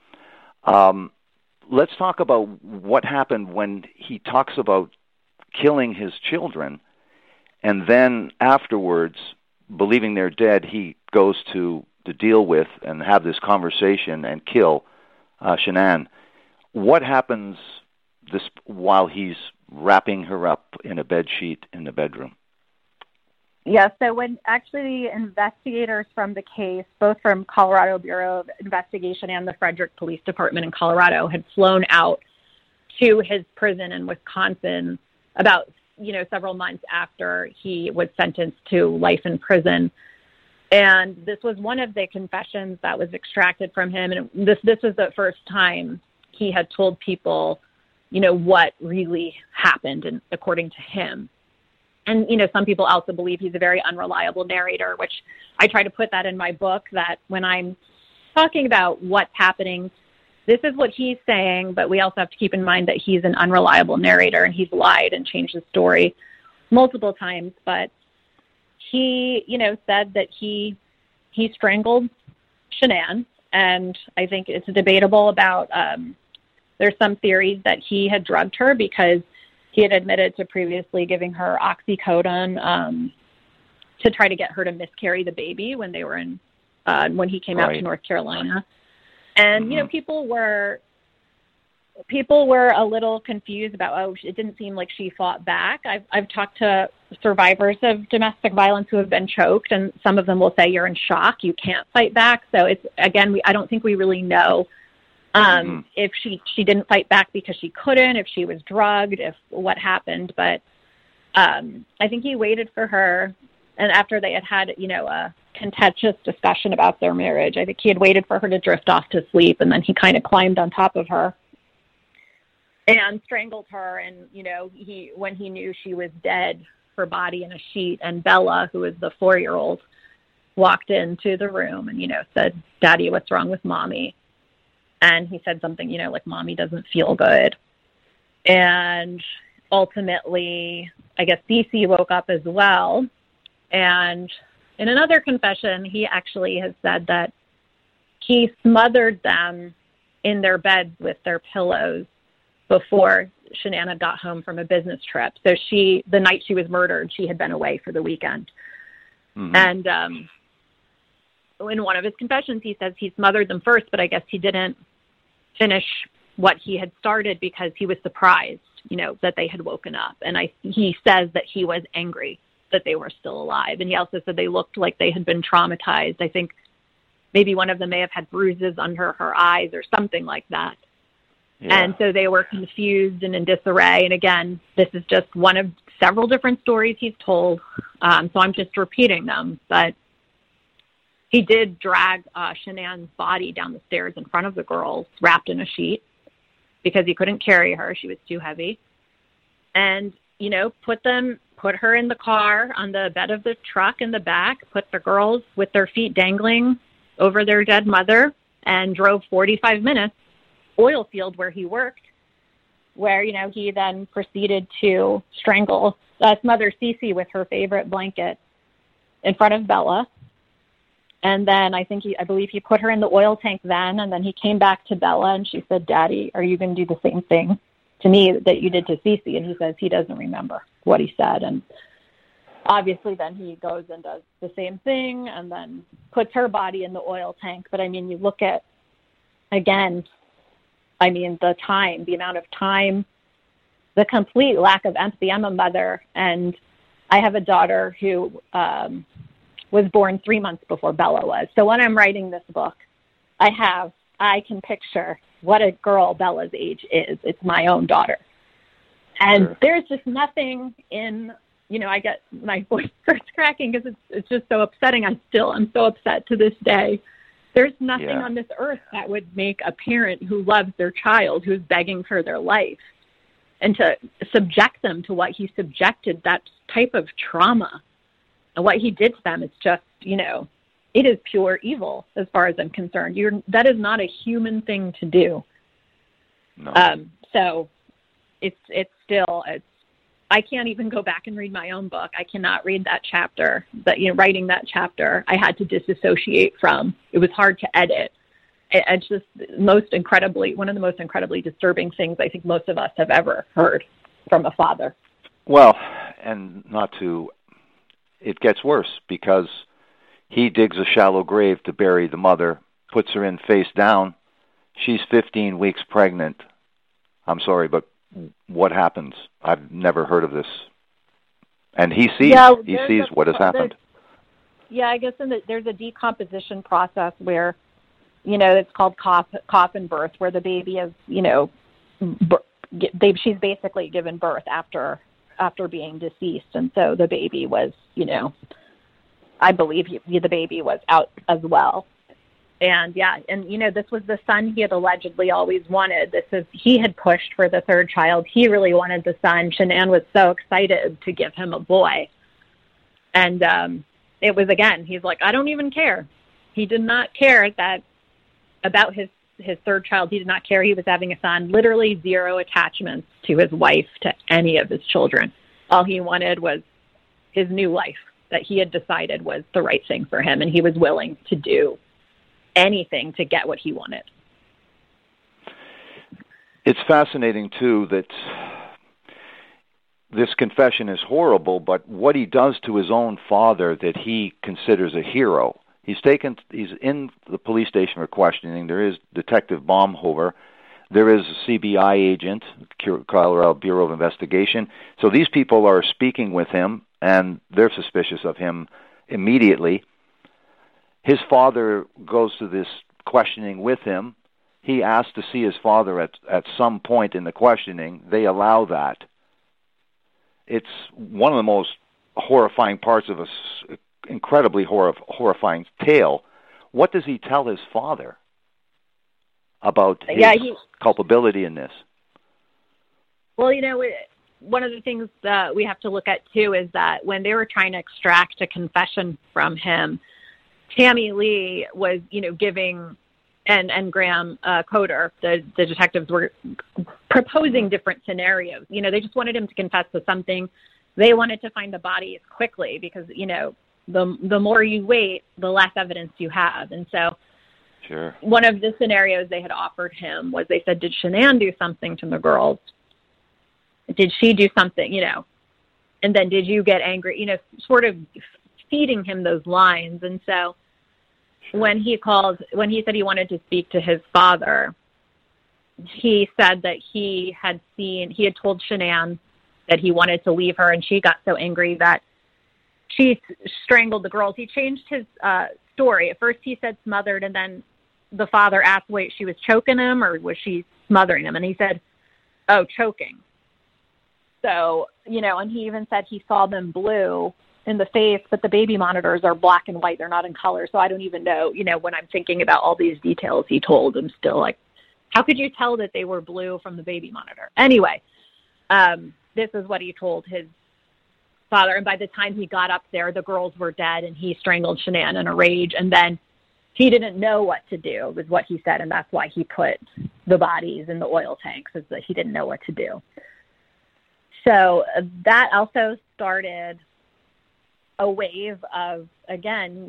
Let's talk about what happened when he talks about killing his children, and then afterwards, believing they're dead, he goes to deal with and have this conversation and kill Shanann. What happens while he's wrapping her up in a bed sheet in the bedroom? Yeah, so when actually the investigators from the case, both from Colorado Bureau of Investigation and the Frederick Police Department in Colorado, had flown out to his prison in Wisconsin about, several months after he was sentenced to life in prison. And this was one of the confessions that was extracted from him. And this was the first time he had told people, what really happened, and according to him. And, some people also believe he's a very unreliable narrator, which I try to put that in my book, that when I'm talking about what's happening, this is what he's saying, but we also have to keep in mind that he's an unreliable narrator, and he's lied and changed the story multiple times. But he, said that he strangled Shanann, and I think it's debatable about, there's some theories that he had drugged her because he had admitted to previously giving her oxycodone to try to get her to miscarry the baby when they were when he came out to North Carolina. And, you know, people were a little confused about, it didn't seem like she fought back. I've talked to survivors of domestic violence who have been choked, and some of them will say you're in shock, you can't fight back. So it's, again, I don't think we really know if she didn't fight back because she couldn't, if she was drugged, if what happened. But I think he waited for her, and after they had, you know, a contentious discussion about their marriage, I think he had waited for her to drift off to sleep, and then he kind of climbed on top of her and strangled her. And, you know, when he knew she was dead, her body in a sheet, and Bella, who was the 4-year-old, walked into the room and, you know, said, "Daddy, what's wrong with Mommy?" And he said something, you know, like, "Mommy doesn't feel good." And ultimately, I guess Cece woke up as well. And in another confession, he actually has said that he smothered them in their beds with their pillows before Shanann got home from a business trip. So the night she was murdered, she had been away for the weekend. And in one of his confessions, he says he smothered them first, but I guess he didn't finish what he had started because he was surprised, you know, that they had woken up. And he says that he was angry that they were still alive. And he also said they looked like they had been traumatized. I think maybe one of them may have had bruises under her eyes or something like that. Yeah. And so they were confused and in disarray. And again, this is just one of several different stories he's told. So I'm just repeating them. But he did drag Shanann's body down the stairs in front of the girls, wrapped in a sheet, because he couldn't carry her. She was too heavy. And, you know, put her in the car on the bed of the truck in the back, put the girls with their feet dangling over their dead mother, and drove 45 minutes oil field where he worked, where, you know, he then proceeded to smother Cece with her favorite blanket in front of Bella. And then I believe he put her in the oil tank then, and then he came back to Bella and she said, "Daddy, are you going to do the same thing to me that you did to Cece?" And he says he doesn't remember what he said. And obviously then he goes and does the same thing and then puts her body in the oil tank. But I mean, you look at, again, I mean, the amount of time, the complete lack of empathy. I'm a mother, and I have a daughter who was born 3 months before Bella was. So when I'm writing this book, I can picture what a girl Bella's age is. It's my own daughter. And sure. There's just nothing in, you know, I get my voice starts cracking because it's just so upsetting. I'm so upset to this day. There's nothing on this earth that would make a parent who loves their child, who's begging for their life, and to subject them to what he subjected, that type of trauma. And what he did to them is just, you know, it is pure evil as far as I'm concerned. That is not a human thing to do. No. So it's I can't even go back and read my own book. I cannot read that chapter. But, you know, writing that chapter, I had to disassociate from. It was hard to edit. It's just one of the most incredibly disturbing things I think most of us have ever heard from a father. Well, and it gets worse because he digs a shallow grave to bury the mother, puts her in face down. She's 15 weeks pregnant. I'm sorry, but what happens? I've never heard of this. And he sees what has happened. I guess there's a decomposition process where, you know, it's called coffin birth, where the baby is, you know, she's basically given birth after being deceased. And so the baby was, you know, I believe the baby was out as well. And you know, this was the son he had allegedly always wanted. He had pushed for the third child. He really wanted the son. Shanann was so excited to give him a boy. And it was, again, he's like, I don't even care. He did not care about his third child. He did not care he was having a son. Literally zero attachments to his wife, to any of his children. All he wanted was his new life that he had decided was the right thing for him, and he was willing to do anything to get what he wanted. It's fascinating, too, that this confession is horrible, but what he does to his own father that he considers a hero. He's in the police station for questioning. There is Detective Baumhover. There is a CBI agent, Colorado Bureau of Investigation. So these people are speaking with him, and they're suspicious of him immediately. His father goes to this questioning with him. He asks to see his father at some point in the questioning. They allow that. It's one of the most horrifying parts of an incredibly horrifying tale. What does he tell his father about his culpability in this? Well, one of the things that we have to look at, too, is that when they were trying to extract a confession from him, Tammy Lee was, giving, and Graham Coder, the detectives, were proposing different scenarios. They just wanted him to confess to something. They wanted to find the bodies quickly because, the more you wait, the less evidence you have. And so sure. One of the scenarios they had offered him was, they said, did Shanann do something to the girls? Did she do something, and then did you get angry, sort of feeding him those lines. And so sure. when he said he wanted to speak to his father, he said that he had told Shanann that he wanted to leave her, and she got so angry that she strangled the girls. He changed his story. At first he said smothered, and then the father asked, wait, she was choking him or was she smothering him? And he said, oh, choking. So, and he even said he saw them blue in the face, but the baby monitors are black and white. They're not in color. So I don't even know, when I'm thinking about all these details he told, I'm still like, how could you tell that they were blue from the baby monitor? Anyway, this is what he told his father. And by the time he got up there, the girls were dead, and he strangled Shanann in a rage. And then he didn't know what to do, was what he said. And that's why he put the bodies in the oil tanks, is that he didn't know what to do. So that also started a wave of, again,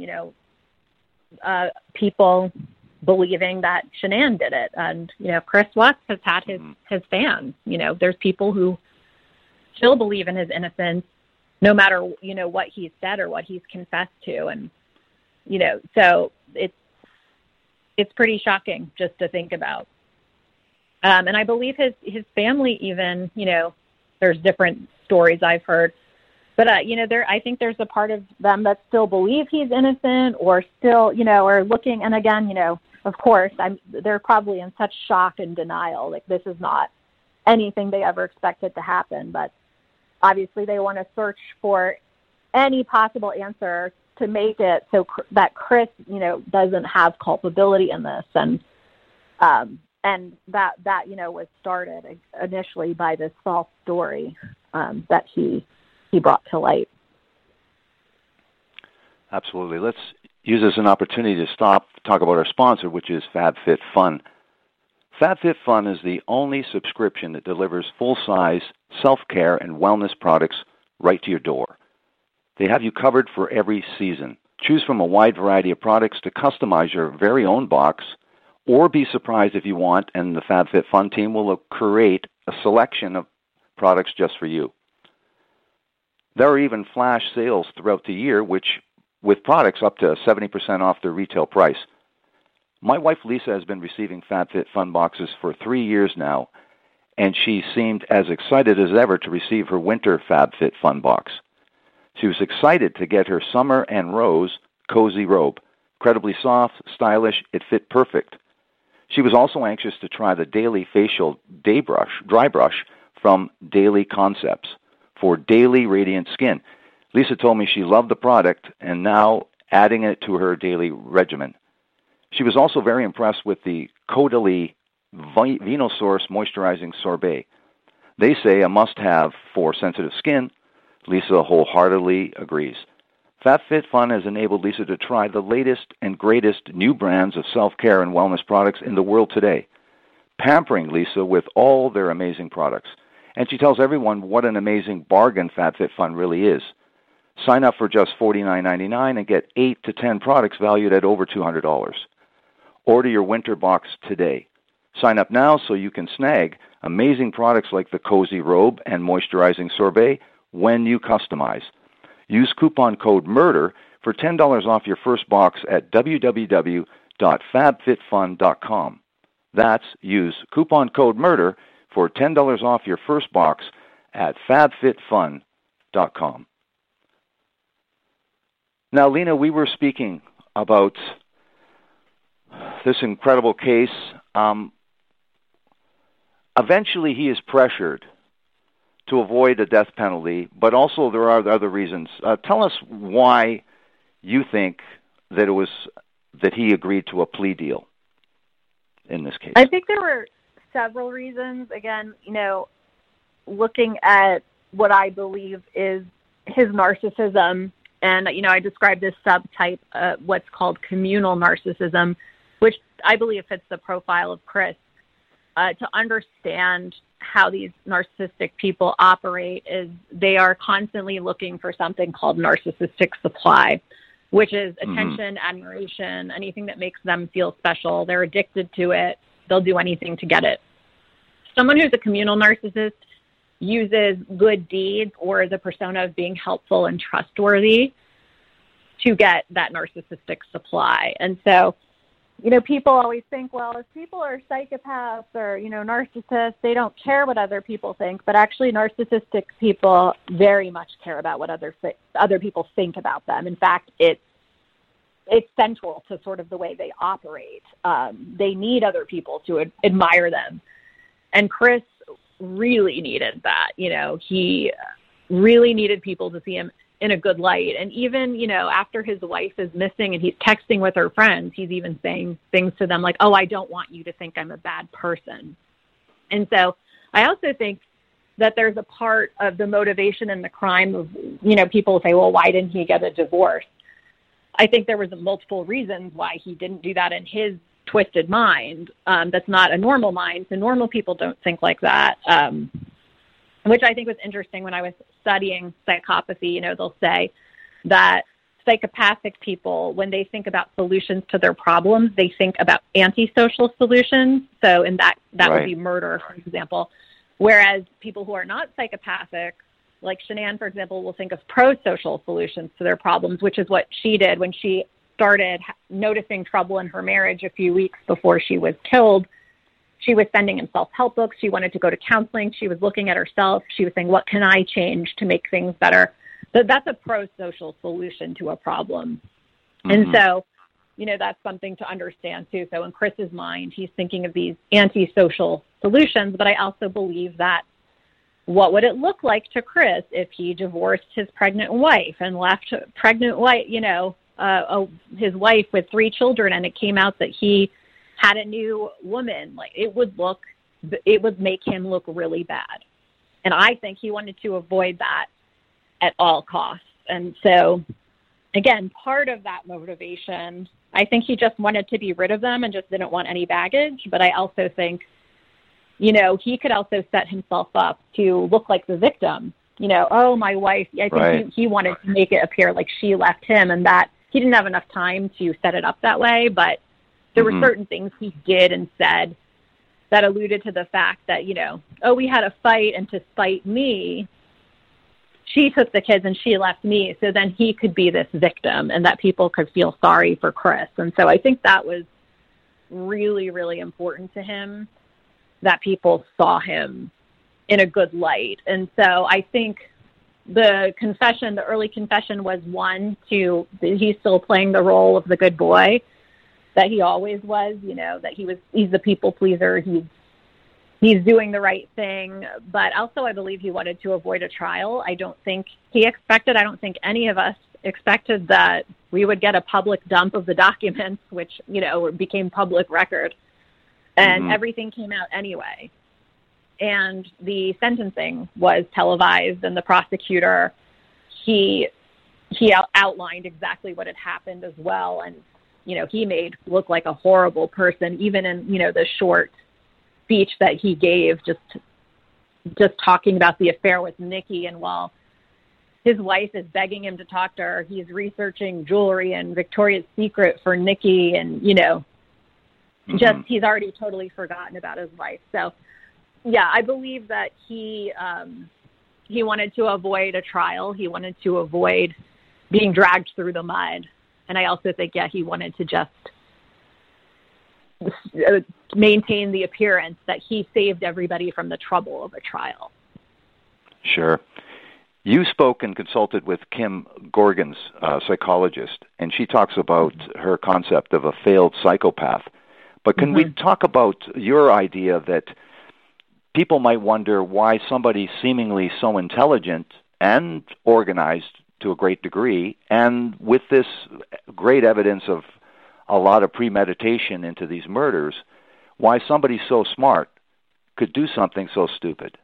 people believing that Shanann did it. And, Chris Watts has had his fans. There's people who still believe in his innocence, no matter, what he's said or what he's confessed to. And, so it's pretty shocking just to think about. And I believe his family even, there's different stories I've heard, but, I think there's a part of them that still believe he's innocent, or still, are looking. And again, of course, they're probably in such shock and denial. Like, this is not anything they ever expected to happen, but obviously they want to search for any possible answer to make it so that Chris, doesn't have culpability in this. And that was started initially by this false story that he brought to light. Absolutely. Let's use this as an opportunity to talk about our sponsor, which is FabFitFun. FabFitFun is the only subscription that delivers full-size self-care and wellness products right to your door. They have you covered for every season. Choose from a wide variety of products to customize your very own box, or be surprised if you want, and the FabFitFun team will create a selection of products just for you. There are even flash sales throughout the year, with products up to 70% off their retail price. My wife Lisa has been receiving FabFitFun boxes for 3 years now, and she seemed as excited as ever to receive her winter FabFitFun box. She was excited to get her Summer and Rose cozy robe. Incredibly soft, stylish, it fit perfect. She was also anxious to try the Daily Facial Dry Brush from Daily Concepts for daily radiant skin. Lisa told me she loved the product and now adding it to her daily regimen. She was also very impressed with the Caudalie Venosource Moisturizing Sorbet. They say a must-have for sensitive skin. Lisa wholeheartedly agrees. FabFitFun has enabled Lisa to try the latest and greatest new brands of self-care and wellness products in the world today, pampering Lisa with all their amazing products. And she tells everyone what an amazing bargain FabFitFun really is. Sign up for just $49.99 and get 8 to 10 products valued at over $200. Order your winter box today. Sign up now so you can snag amazing products like the Cozy Robe and Moisturizing Sorbet when you customize. Use coupon code MURDER for $10 off your first box at www.fabfitfun.com. That's use coupon code MURDER for $10 off your first box at fabfitfun.com. Now, Lena, we were speaking about this incredible case. Eventually, he is pressured to avoid a death penalty, but also there are other reasons. Tell us why you think that he agreed to a plea deal in this case. I think there were several reasons. Again, looking at what I believe is his narcissism, and, I describe this subtype, what's called communal narcissism, which I believe fits the profile of Chris. To understand how these narcissistic people operate is they are constantly looking for something called narcissistic supply, which is attention, admiration, anything that makes them feel special. They're addicted to it. They'll do anything to get it. Someone who's a communal narcissist uses good deeds or the persona of being helpful and trustworthy to get that narcissistic supply. And so, people always think, well, if people are psychopaths or, narcissists, they don't care what other people think. But actually, narcissistic people very much care about what other people think about them. In fact, it's central to sort of the way they operate. They need other people to admire them. And Chris really needed that. He really needed people to see him in a good light. And even, after his wife is missing and he's texting with her friends, he's even saying things to them like, oh, I don't want you to think I'm a bad person. And so I also think that there's a part of the motivation in the crime of, people say, well, why didn't he get a divorce? I think there was multiple reasons why he didn't do that in his twisted mind. That's not a normal mind. So normal people don't think like that. Which I think was interesting when I was studying psychopathy. They'll say that psychopathic people, when they think about solutions to their problems, they think about antisocial solutions. So in that right. would be murder, for example. Whereas people who are not psychopathic, like Shanann, for example, will think of pro-social solutions to their problems, which is what she did when she started noticing trouble in her marriage a few weeks before she was killed. She was sending him self-help books. She wanted to go to counseling. She was looking at herself. She was saying, what can I change to make things better? That's a pro-social solution to a problem. And so, that's something to understand too. So in Chris's mind, he's thinking of these antisocial solutions, but I also believe that what would it look like to Chris if he divorced his pregnant wife and left pregnant wife, his wife with 3 children, and it came out that he had a new woman? Like, it would make him look really bad. And I think he wanted to avoid that at all costs. And so, again, part of that motivation, I think he just wanted to be rid of them and just didn't want any baggage. But I also think, he could also set himself up to look like the victim. Oh, my wife, I think right. he wanted to make it appear like she left him, and that he didn't have enough time to set it up that way. But there were certain things he did and said that alluded to the fact that, we had a fight, and to spite me, she took the kids and she left me. So then he could be this victim and that people could feel sorry for Chris. And so I think that was really, really important to him, that people saw him in a good light. And so I think the early confession was he's still playing the role of the good boy that he always was, that he's the people pleaser. He's doing the right thing. But also I believe he wanted to avoid a trial. I don't think any of us expected that we would get a public dump of the documents, which, became public record. And everything came out anyway. And the sentencing was televised, and the prosecutor, he outlined exactly what had happened as well. And, he made look like a horrible person, even in, the short speech that he gave, just talking about the affair with Nikki. And while his wife is begging him to talk to her, he's researching jewelry and Victoria's Secret for Nikki. And, just he's already totally forgotten about his life. So, yeah, I believe that he wanted to avoid a trial. He wanted to avoid being dragged through the mud. And I also think, he wanted to just maintain the appearance that he saved everybody from the trouble of a trial. Sure. You spoke and consulted with Kim Gorgan's psychologist, and she talks about her concept of a failed psychopath. But can we talk about your idea that people might wonder why somebody seemingly so intelligent and organized to a great degree, and with this great evidence of a lot of premeditation into these murders, why somebody so smart could do something so stupid?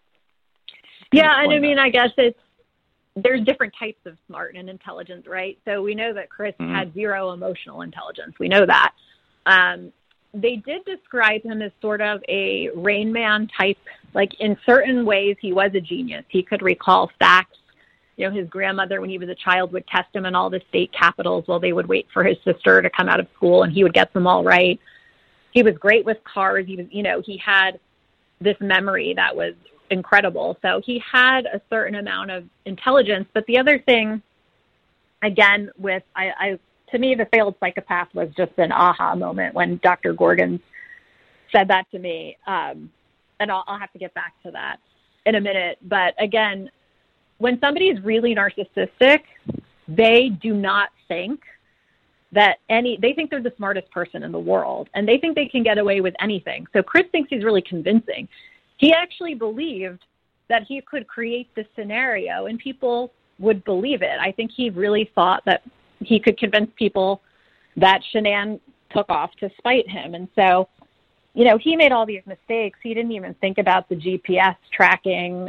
Yeah, and I mean, I guess there's different types of smart and intelligence, right? So we know that Chris had zero emotional intelligence. We know that. They did describe him as sort of a Rain Man type. Like, in certain ways, he was a genius. He could recall facts. You know, his grandmother, when he was a child, would test him in all the state capitals while they would wait for his sister to come out of school, and he would get them all right. He was great with cars. He was, he had this memory that was incredible. So he had a certain amount of intelligence. But the other thing, again, to me, the failed psychopath was just an aha moment when Dr. Gorgan said that to me. And I'll have to get back to that in a minute. But again, when somebody is really narcissistic, they do not think that they think they're the smartest person in the world, and they think they can get away with anything. So Chris thinks he's really convincing. He actually believed that he could create this scenario and people would believe it. I think he really thought that he could convince people that Shanann took off to spite him. And so, he made all these mistakes. He didn't even think about the GPS tracking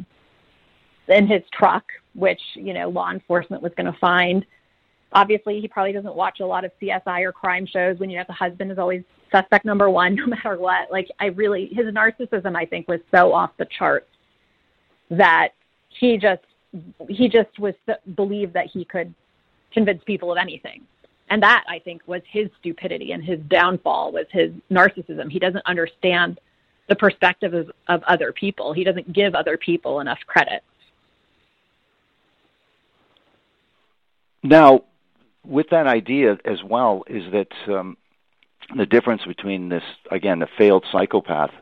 in his truck, which, law enforcement was going to find. Obviously, he probably doesn't watch a lot of CSI or crime shows when, the husband is always suspect number one, no matter what. Like, his narcissism, I think, was so off the charts that he just believed that he could convince people of anything. And that, I think, was his stupidity, and his downfall was his narcissism. He doesn't understand the perspective of other people. He doesn't give other people enough credit. Now, with that idea as well, is that the difference between this, again, a failed psychopath,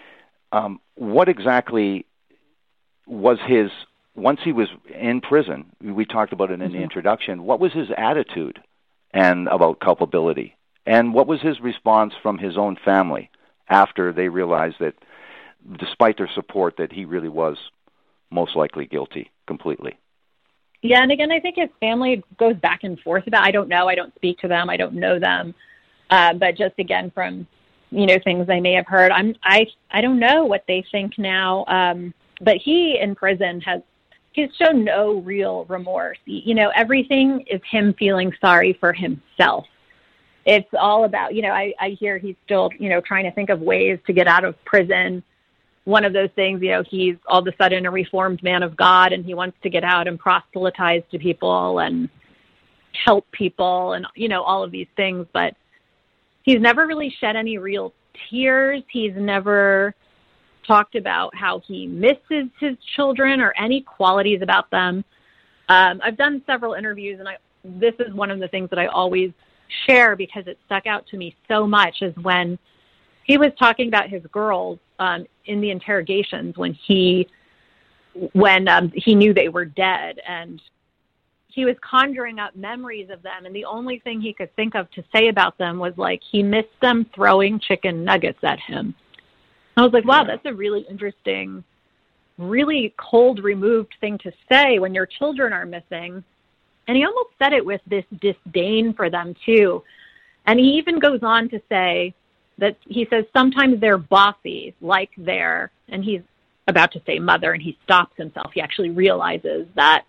what exactly was his, once he was in prison, we talked about it in the introduction, what was his attitude and about culpability? And what was his response from his own family after they realized that, despite their support, that he really was most likely guilty completely? Yeah, and again, I think his family goes back and forth about. I don't know. I don't speak to them. I don't know them. But just again from things I may have heard, I don't know what they think now. But he in prison he's shown no real remorse. Everything is him feeling sorry for himself. It's all about I hear he's still trying to think of ways to get out of prison. One of those things, he's all of a sudden a reformed man of God, and he wants to get out and proselytize to people and help people and, all of these things. But he's never really shed any real tears. He's never talked about how he misses his children or any qualities about them. I've done several interviews, and this is one of the things that I always share because it stuck out to me so much, is when he was talking about his girls in the interrogations when he knew they were dead, and he was conjuring up memories of them, and the only thing he could think of to say about them was like he missed them throwing chicken nuggets at him. I was like, wow, that's a really interesting, really cold, removed thing to say when your children are missing. And he almost said it with this disdain for them too. And he even goes on to say that he says sometimes they're bossy, like and he's about to say mother, and he stops himself. He actually realizes that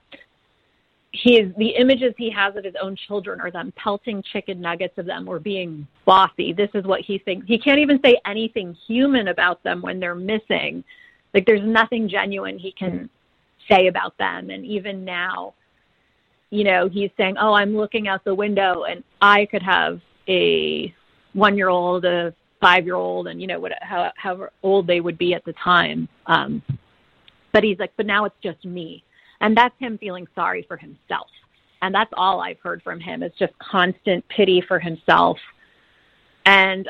the images he has of his own children are them pelting chicken nuggets of them or being bossy. This is what he thinks. He can't even say anything human about them when they're missing. Like, there's nothing genuine he can say about them. And even now, he's saying, oh, I'm looking out the window and I could have a 1-year-old, a 5-year-old, and, however old they would be at the time. But he's like, but now it's just me. And that's him feeling sorry for himself. And that's all I've heard from him. It's just constant pity for himself. And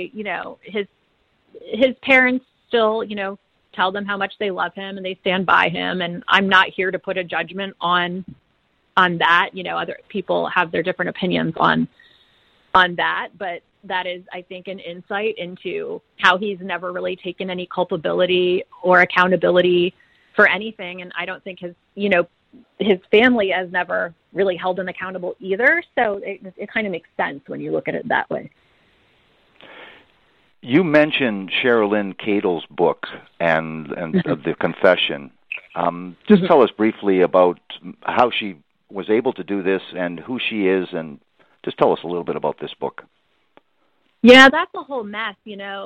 his parents still, tell them how much they love him and they stand by him. And I'm not here to put a judgment on that. Other people have their different opinions on that, but that is, I think, an insight into how he's never really taken any culpability or accountability for anything. And I don't think his family has never really held him accountable either. So it kind of makes sense when you look at it that way. You mentioned Sherilyn Cadle's book and the confession. Just tell us briefly about how she was able to do this and who she is, and just tell us a little bit about this book. Yeah, that's a whole mess.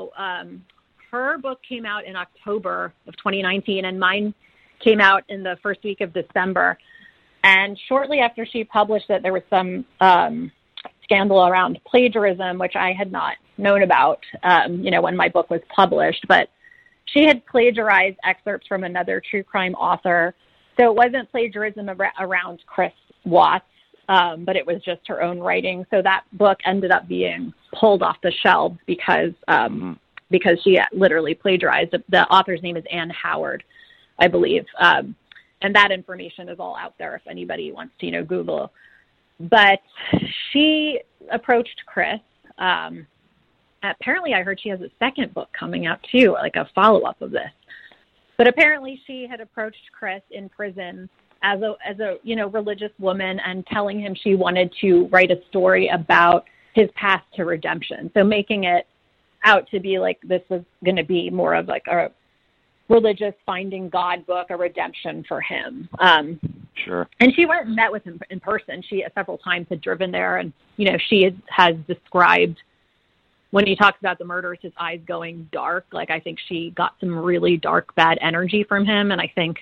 Her book came out in October of 2019, and mine came out in the first week of December. And shortly after she published it, there was some scandal around plagiarism, which I had not known about, when my book was published. But she had plagiarized excerpts from another true crime author. So it wasn't plagiarism around Chris Watts, but it was just her own writing. So that book ended up being pulled off the shelves because she literally plagiarized. The author's name is Anne Howard, I believe. And that information is all out there if anybody wants to, Google. But she approached Chris. Apparently, I heard she has a second book coming out too, like a follow-up of this. But apparently, she had approached Chris in prison as a religious woman and telling him she wanted to write a story about his path to redemption. So making it out to be like this was going to be more of like a religious finding God book, a redemption for him. Sure. And she went and met with him in person. She several times had driven there, and she has described when he talks about the murders, his eyes going dark. Like, I think she got some really dark, bad energy from him. And I think,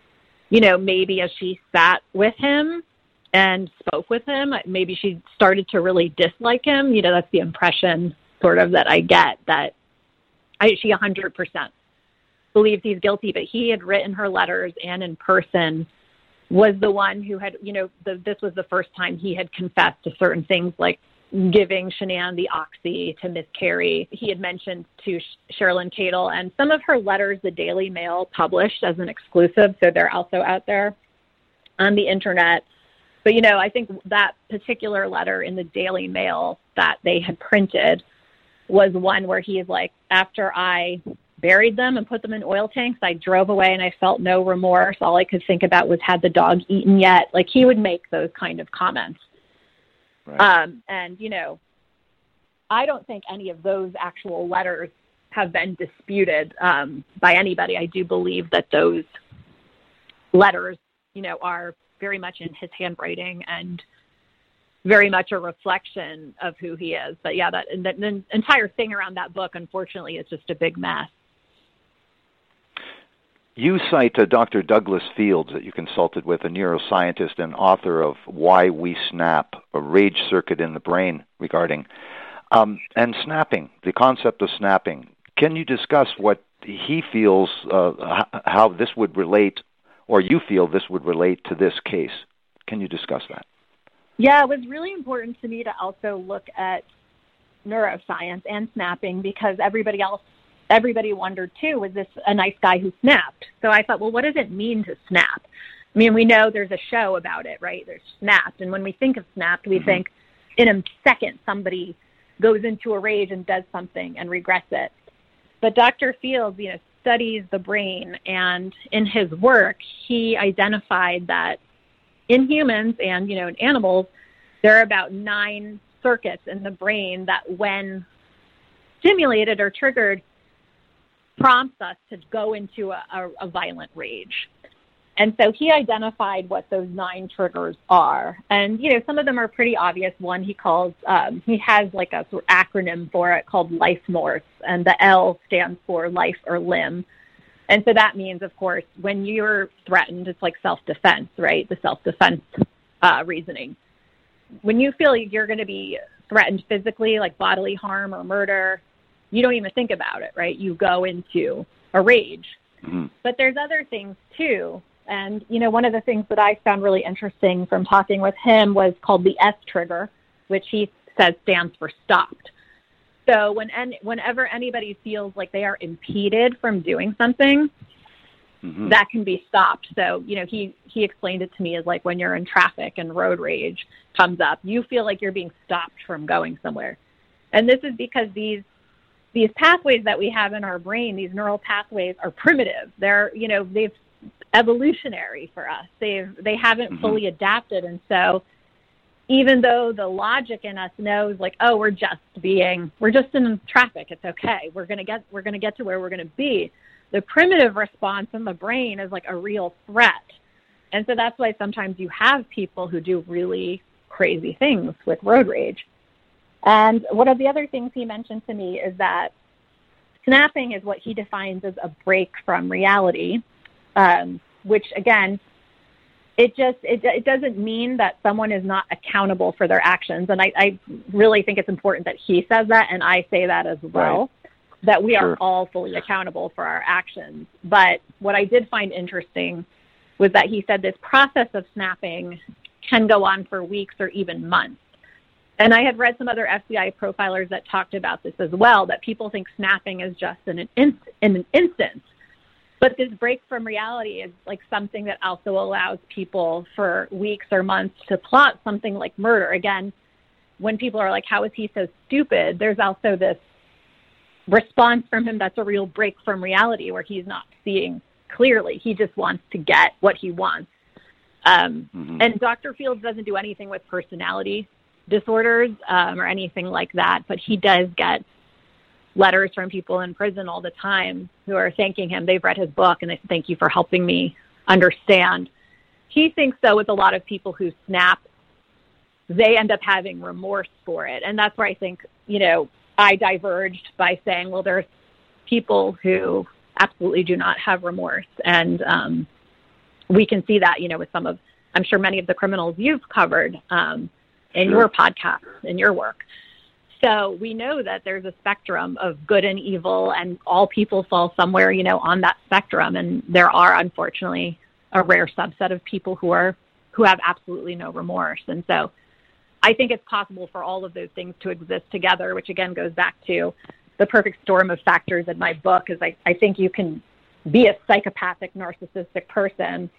maybe as she sat with him and spoke with him, maybe she started to really dislike him. That's the impression sort of that I get, that she 100% believes he's guilty, but he had written her letters and in person was the one who had, this was the first time he had confessed to certain things, like giving Shanann the oxy to Miss Carey. He had mentioned to Sherilyn Cadle, and some of her letters the Daily Mail published as an exclusive, so they're also out there on the internet. But, I think that particular letter in the Daily Mail that they had printed was one where he is like, after I buried them and put them in oil tanks, I drove away and I felt no remorse. All I could think about was, had the dog eaten yet? Like, he would make those kind of comments. Right. And, I don't think any of those actual letters have been disputed by anybody. I do believe that those letters, are very much in his handwriting and very much a reflection of who he is. But yeah, the entire thing around that book, unfortunately, is just a big mess. You cite Dr. Douglas Fields that you consulted with, a neuroscientist and author of Why We Snap, a rage circuit in the brain regarding, and snapping, the concept of snapping. Can you discuss what he feels, how this would relate, or you feel this would relate to this case? Can you discuss that? Yeah, it was really important to me to also look at neuroscience and snapping, because everybody wondered too, was this a nice guy who snapped? So I thought, well, what does it mean to snap? I mean, we know there's a show about it, right? There's Snapped. And when we think of Snapped, we think in a second somebody goes into a rage and does something and regrets it. But Dr. Fields, studies the brain, and in his work, he identified that in humans and, in animals, there are about 9 circuits in the brain that, when stimulated or triggered, prompts us to go into a violent rage. And so he identified what those 9 triggers are. And, some of them are pretty obvious. One he calls, he has like a sort of acronym for it called Life North, and the L stands for life or limb. And so that means, of course, when you're threatened, it's like self-defense, right? The self-defense reasoning. When you feel like you're going to be threatened physically, like bodily harm or murder, you don't even think about it, right? You go into a rage. Mm-hmm. But there's other things too. And, one of the things that I found really interesting from talking with him was called the S trigger, which he says stands for stopped. So whenever anybody feels like they are impeded from doing something, mm-hmm. that can be stopped. So, he explained it to me as like when you're in traffic and road rage comes up, you feel like you're being stopped from going somewhere. And this is because these pathways that we have in our brain, these neural pathways, are primitive. They're, they've evolutionary for us. They haven't mm-hmm. fully adapted. And so even though the logic in us knows like, oh, we're just in traffic, it's okay. We're going to get to where we're going to be. The primitive response in the brain is like a real threat. And so that's why sometimes you have people who do really crazy things with road rage. And one of the other things he mentioned to me is that snapping is what he defines as a break from reality, which again, it doesn't mean that someone is not accountable for their actions. And I really think it's important that he says that, and I say that as well, right. That we are all fully accountable for our actions. But what I did find interesting was that he said this process of snapping can go on for weeks or even months. And I had read some other FBI profilers that talked about this as well, that people think snapping is just in an instant. But this break from reality is like something that also allows people for weeks or months to plot something like murder. Again, when people are like, how is he so stupid? There's also this response from him that's a real break from reality where he's not seeing clearly. He just wants to get what he wants. Mm-hmm. And Dr. Fields doesn't do anything with personality disorders or anything like that, but he does get letters from people in prison all the time who are thanking him. They've read his book and they say, thank you for helping me understand. He thinks though with a lot of people who snap, they end up having remorse for it. And that's where I think, I diverged by saying, well, there's people who absolutely do not have remorse. And we can see that, with I'm sure many of the criminals you've covered in your podcast, in your work. So we know that there's a spectrum of good and evil, and all people fall somewhere, on that spectrum. And there are, unfortunately, a rare subset of people who have absolutely no remorse. And so I think it's possible for all of those things to exist together, which again goes back to the perfect storm of factors in my book, is I think you can be a psychopathic, narcissistic person,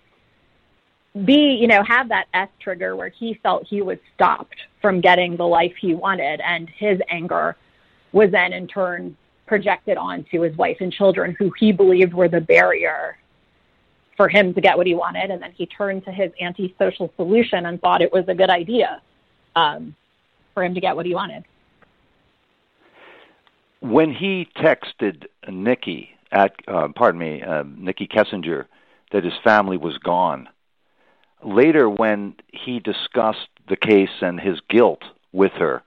have that S trigger where he felt he was stopped from getting the life he wanted, and his anger was then in turn projected onto his wife and children, who he believed were the barrier for him to get what he wanted. And then he turned to his antisocial solution and thought it was a good idea for him to get what he wanted. When he texted Nikki Nikki Kessinger, that his family was gone, later when he discussed the case and his guilt with her,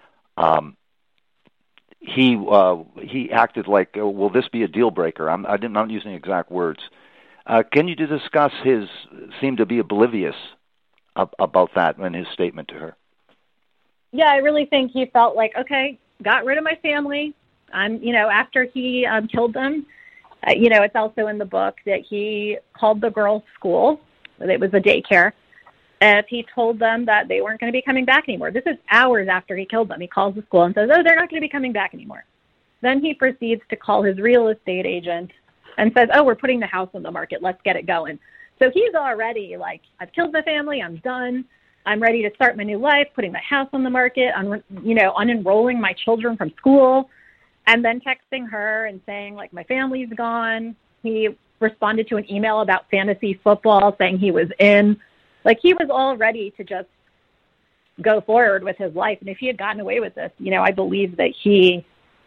he acted like, will this be a deal breaker? I'm not using exact words. Can you discuss seemed to be oblivious about that in his statement to her? Yeah, I really think he felt like, okay, got rid of my family. After he killed them, it's also in the book that he called the girls' school. It was a daycare. And he told them that they weren't going to be coming back anymore. This is hours after he killed them. He calls the school and says, oh, they're not going to be coming back anymore. Then he proceeds to call his real estate agent and says, oh, we're putting the house on the market. Let's get it going. So he's already like, I've killed my family. I'm done. I'm ready to start my new life, putting my house on the market, unenrolling my children from school, and then texting her and saying, like, my family's gone. He responded to an email about fantasy football saying he was in. Like, he was all ready to just go forward with his life. And if he had gotten away with this, I believe that he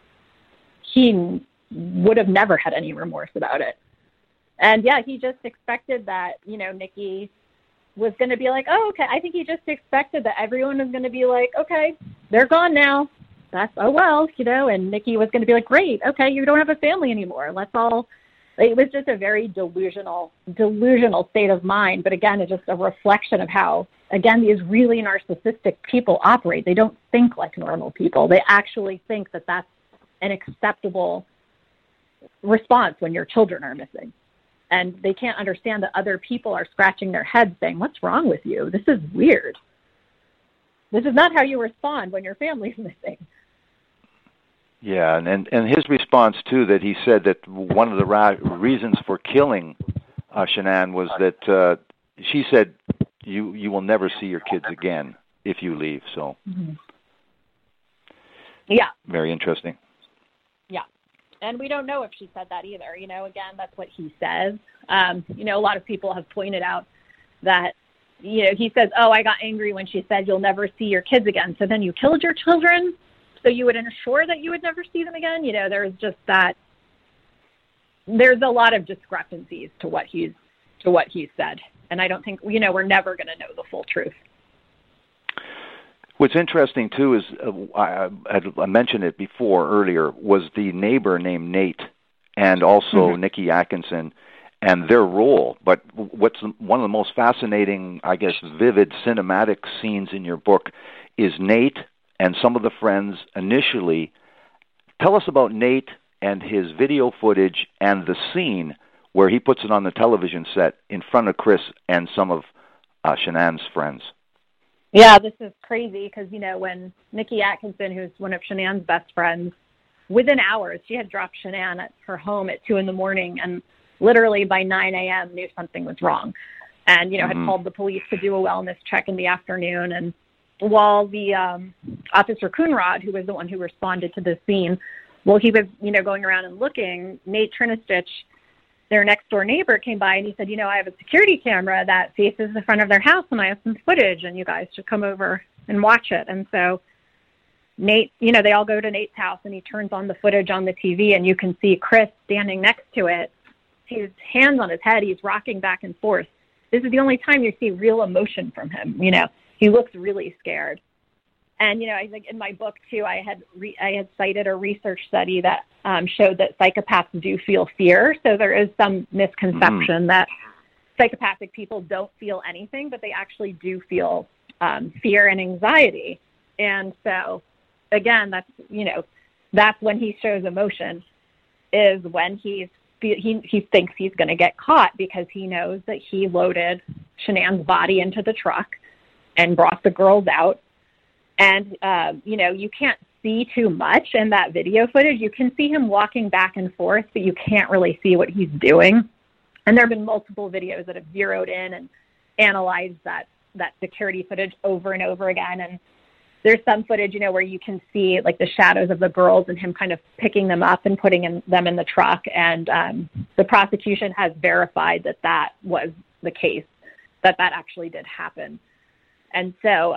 would have never had any remorse about it. And yeah, he just expected that, Nikki was going to be like, oh, okay. I think he just expected that everyone was going to be like, okay, they're gone now. That's, oh, well, and Nikki was going to be like, great. Okay. You don't have a family anymore. Let's all It was just a very delusional state of mind. But again, it's just a reflection of how, again, these really narcissistic people operate. They don't think like normal people. They actually think that that's an acceptable response when your children are missing. And they can't understand that other people are scratching their heads saying, what's wrong with you? This is weird. This is not how you respond when your family's missing. Yeah, and his response, too, that he said that one of the reasons for killing Shanann was that she said, you will never see your kids again if you leave. So, yeah. Very interesting. Yeah. And we don't know if she said that either. Again, that's what he says. A lot of people have pointed out that, he says, I got angry when she said you'll never see your kids again. So then you killed your children so you would ensure that you would never see them again. There's just that. There's a lot of discrepancies to what he's said. And I don't think, we're never going to know the full truth. What's interesting, too, is I mentioned it earlier, was the neighbor named Nate and also Nikki Atkinson and their role. But what's one of the most fascinating, I guess, vivid cinematic scenes in your book is Nate and some of the friends initially. Tell us about Nate and his video footage and the scene where he puts it on the television set in front of Chris and some of Shanann's friends. Yeah, this is crazy because, when Nikki Atkinson, who's one of Shanann's best friends, within hours, she had dropped Shanann at her home at 2 a.m. and literally by 9 a.m. knew something was wrong and, had called the police to do a wellness check in the afternoon. And while the Officer Coonrod, who was the one who responded to the scene, well, he was, going around and looking, Nate Trinistich, their next door neighbor, came by and he said, I have a security camera that faces the front of their house and I have some footage and you guys should come over and watch it. And so Nate, they all go to Nate's house and he turns on the footage on the TV and you can see Chris standing next to it, his hands on his head, he's rocking back and forth. This is the only time you see real emotion from him. He looks really scared. And, I think in my book, too, I had cited a research study that showed that psychopaths do feel fear. So there is some misconception that psychopathic people don't feel anything, but they actually do feel fear and anxiety. And so, again, that's when he shows emotion, is when he thinks he's going to get caught because he knows that he loaded Shanann's body into the truck and brought the girls out. And, you can't see too much in that video footage. You can see him walking back and forth, but you can't really see what he's doing. And there have been multiple videos that have zeroed in and analyzed that security footage over and over again. And there's some footage, where you can see like the shadows of the girls and him kind of picking them up and putting them in the truck. And the prosecution has verified that was the case, that actually did happen. And so,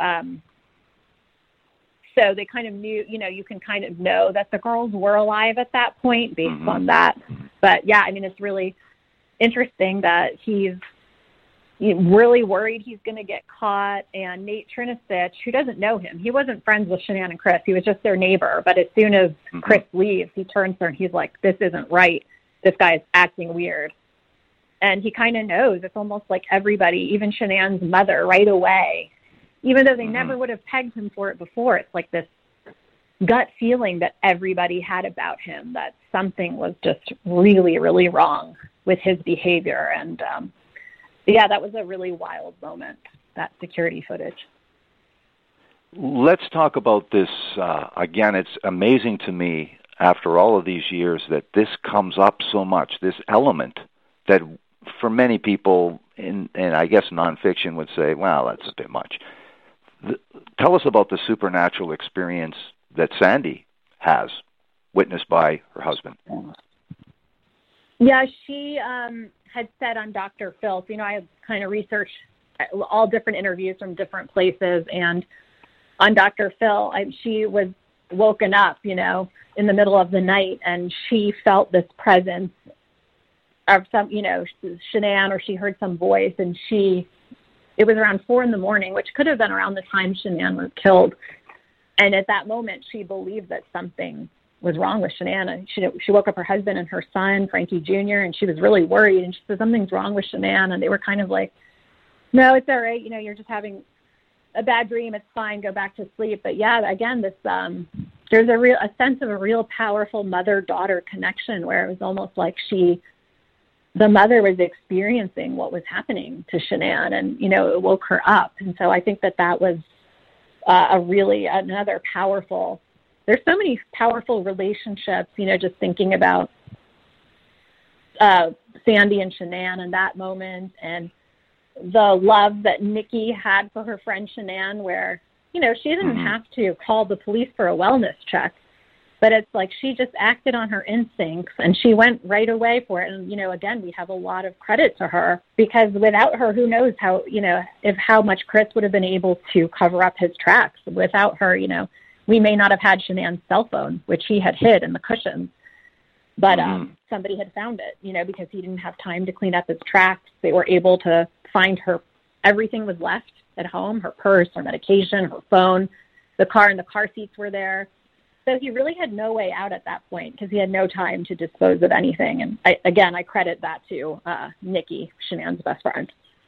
so they kind of knew, you can kind of know that the girls were alive at that point based on that. But yeah, it's really interesting that he's really worried he's going to get caught. And Nate Trinistich, who doesn't know him, he wasn't friends with Shanann and Chris. He was just their neighbor. But as soon as Chris leaves, he turns to her and he's like, this isn't right. This guy is acting weird. And he kind of knows. It's almost like everybody, even Shanann's mother, right away, even though they never would have pegged him for it before, it's like this gut feeling that everybody had about him, that something was just really, really wrong with his behavior. And that was a really wild moment, that security footage. Let's talk about this. Again, it's amazing to me after all of these years that this comes up so much, this element that for many people, and I guess nonfiction would say, well, that's a bit much. Tell us about the supernatural experience that Sandy has, witnessed by her husband. Yeah, she had said on Dr. Phil, so, I have kind of researched all different interviews from different places, and on Dr. Phil, she was woken up, in the middle of the night, and she felt this presence of some, Shanann, or she heard some voice, and it was around 4 a.m, which could have been around the time Shanann was killed. And at that moment, she believed that something was wrong with Shanann. She woke up her husband and her son, Frankie Jr., and she was really worried. And she said, something's wrong with Shanann. And they were kind of like, no, it's all right. You know, you're just having a bad dream. It's fine. Go back to sleep. But yeah, again, this there's a sense of a real powerful mother-daughter connection where it was almost like the mother was experiencing what was happening to Shanann, and, you know, it woke her up. And so I think that was another powerful, there's so many powerful relationships, you know, just thinking about Sandy and Shanann in that moment, and the love that Nikki had for her friend Shanann, where, you know, she didn't have to call the police for a wellness check, but it's like she just acted on her instincts and she went right away for it. And, you know, again, we have a lot of credit to her, because without her, who knows how, you know, how much Chris would have been able to cover up his tracks. Without her, you know, we may not have had Shanann's cell phone, which he had hid in the cushions. But somebody had found it, you know, because he didn't have time to clean up his tracks. They were able to find her. Everything was left at home, her purse, her medication, her phone, the car and the car seats were there. So he really had no way out at that point because he had no time to dispose of anything. And I credit that to Nikki, Shanann's best friend.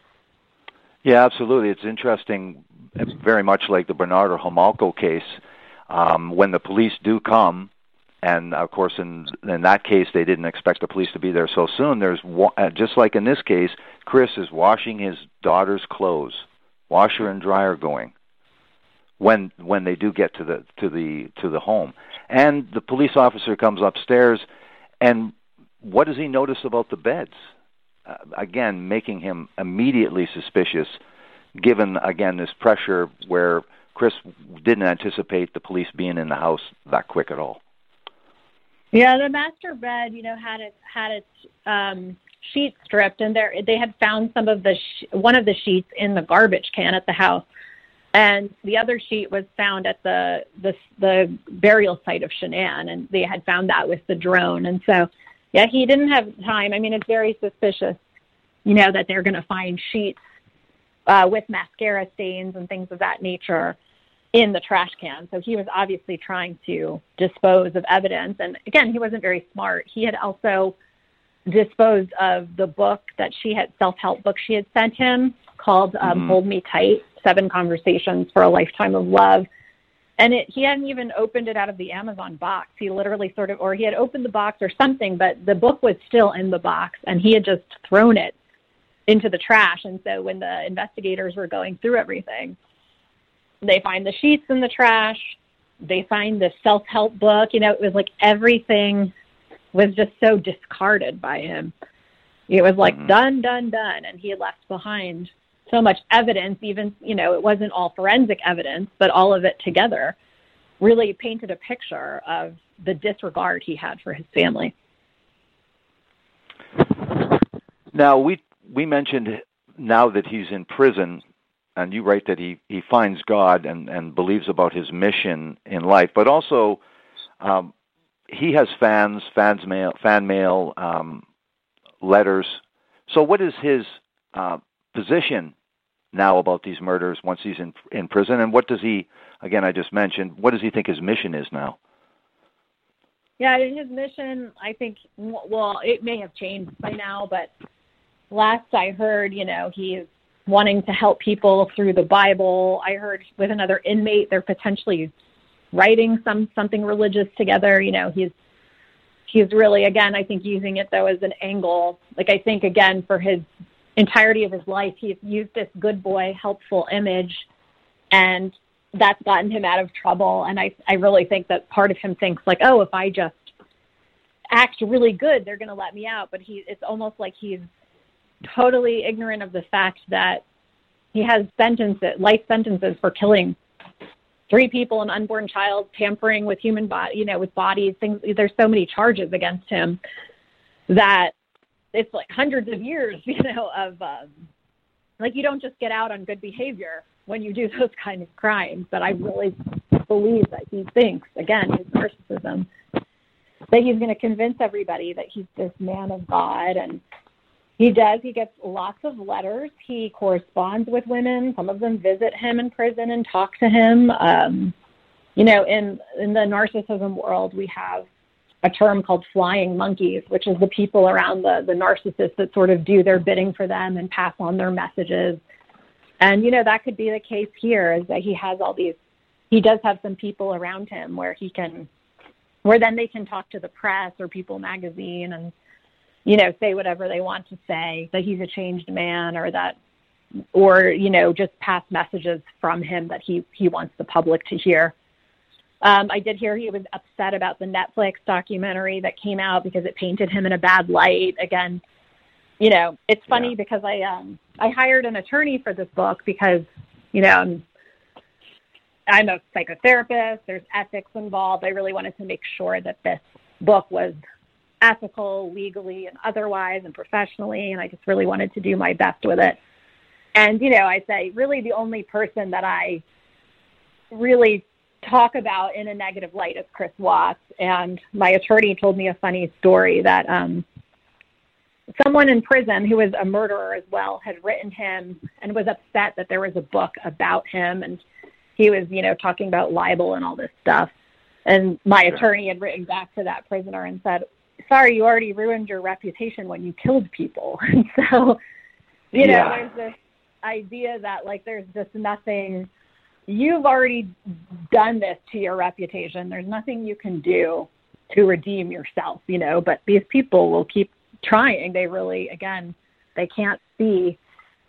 Yeah, absolutely. It's interesting, very much like the Bernardo Homolko case, when the police do come. And, of course, in that case, they didn't expect the police to be there so soon. There's just like in this case, Chris is washing his daughter's clothes, washer and dryer going, when they do get to the home. And the police officer comes upstairs, and what does he notice about the beds? Again, making him immediately suspicious, given, again, this pressure where Chris didn't anticipate the police being in the house that quick at all. Yeah, the master bed, you know, had its sheets stripped, and they had found some of one of the sheets in the garbage can at the house, and the other sheet was found at the burial site of Shanann, and they had found that with the drone. And so, yeah, he didn't have time. I mean, it's very suspicious, you know, that they're going to find sheets with mascara stains and things of that nature in the trash can. So he was obviously trying to dispose of evidence. And again, he wasn't very smart. He had also disposed of the book that self-help book she had sent him called Hold Me Tight, 7 Conversations for a Lifetime of Love. And he hadn't even opened it out of the Amazon box. He literally he had opened the box or something, but the book was still in the box and he had just thrown it into the trash. And so when the investigators were going through everything, they find the sheets in the trash. They find the self-help book. You know, it was like everything was just so discarded by him. It was like done. And he had left behind so much evidence, even, you know, it wasn't all forensic evidence, but all of it together really painted a picture of the disregard he had for his family. Now, we mentioned now that he's in prison, and you write that he finds God and believes about his mission in life, but also he has fan mail, letters. So what is his position now about these murders once he's in prison, and what does he, again, I just mentioned, what does he think his mission is now? Yeah, his mission, I think, well, it may have changed by now, but last I heard, you know, he's wanting to help people through the Bible. I heard with another inmate, they're potentially writing something religious together. You know, he's really, again, I think using it though as an angle. Like, I think, again, for his entirety of his life, he's used this good boy, helpful image, and that's gotten him out of trouble. And I really think that part of him thinks like, oh, if I just act really good, they're going to let me out. But it's almost like he's totally ignorant of the fact that he has life sentences for killing 3 people, an unborn child, tampering with human body, you know, with bodies, things. There's so many charges against him that it's like hundreds of years, you know, of like, you don't just get out on good behavior when you do those kind of crimes. But I really believe that he thinks, again, his narcissism, that he's going to convince everybody that he's this man of God. And he does. He gets lots of letters. He corresponds with women. Some of them visit him in prison and talk to him. You know, in the narcissism world, we have a term called flying monkeys, which is the people around the narcissist that sort of do their bidding for them and pass on their messages. And, you know, that could be the case here, is that he does have some people around him where then they can talk to the press or People magazine and, you know, say whatever they want to say, that he's a changed man, or, you know, just pass messages from him that he wants the public to hear. I did hear he was upset about the Netflix documentary that came out because it painted him in a bad light. Again, you know, it's funny because I hired an attorney for this book because, you know, I'm a psychotherapist. There's ethics involved. I really wanted to make sure that this book was ethical, legally, and otherwise, and professionally, and I just really wanted to do my best with it. And, you know, I say really the only person that I really talk about in a negative light is Chris Watts. And my attorney told me a funny story that someone in prison who was a murderer as well had written him and was upset that there was a book about him, and he was, you know, talking about libel and all this stuff. And my attorney had written back to that prisoner and said, sorry, you already ruined your reputation when you killed people. And so, you know, there's this idea that, like, there's just nothing, you've already done this to your reputation. There's nothing you can do to redeem yourself, you know, but these people will keep trying. They really, again, they can't see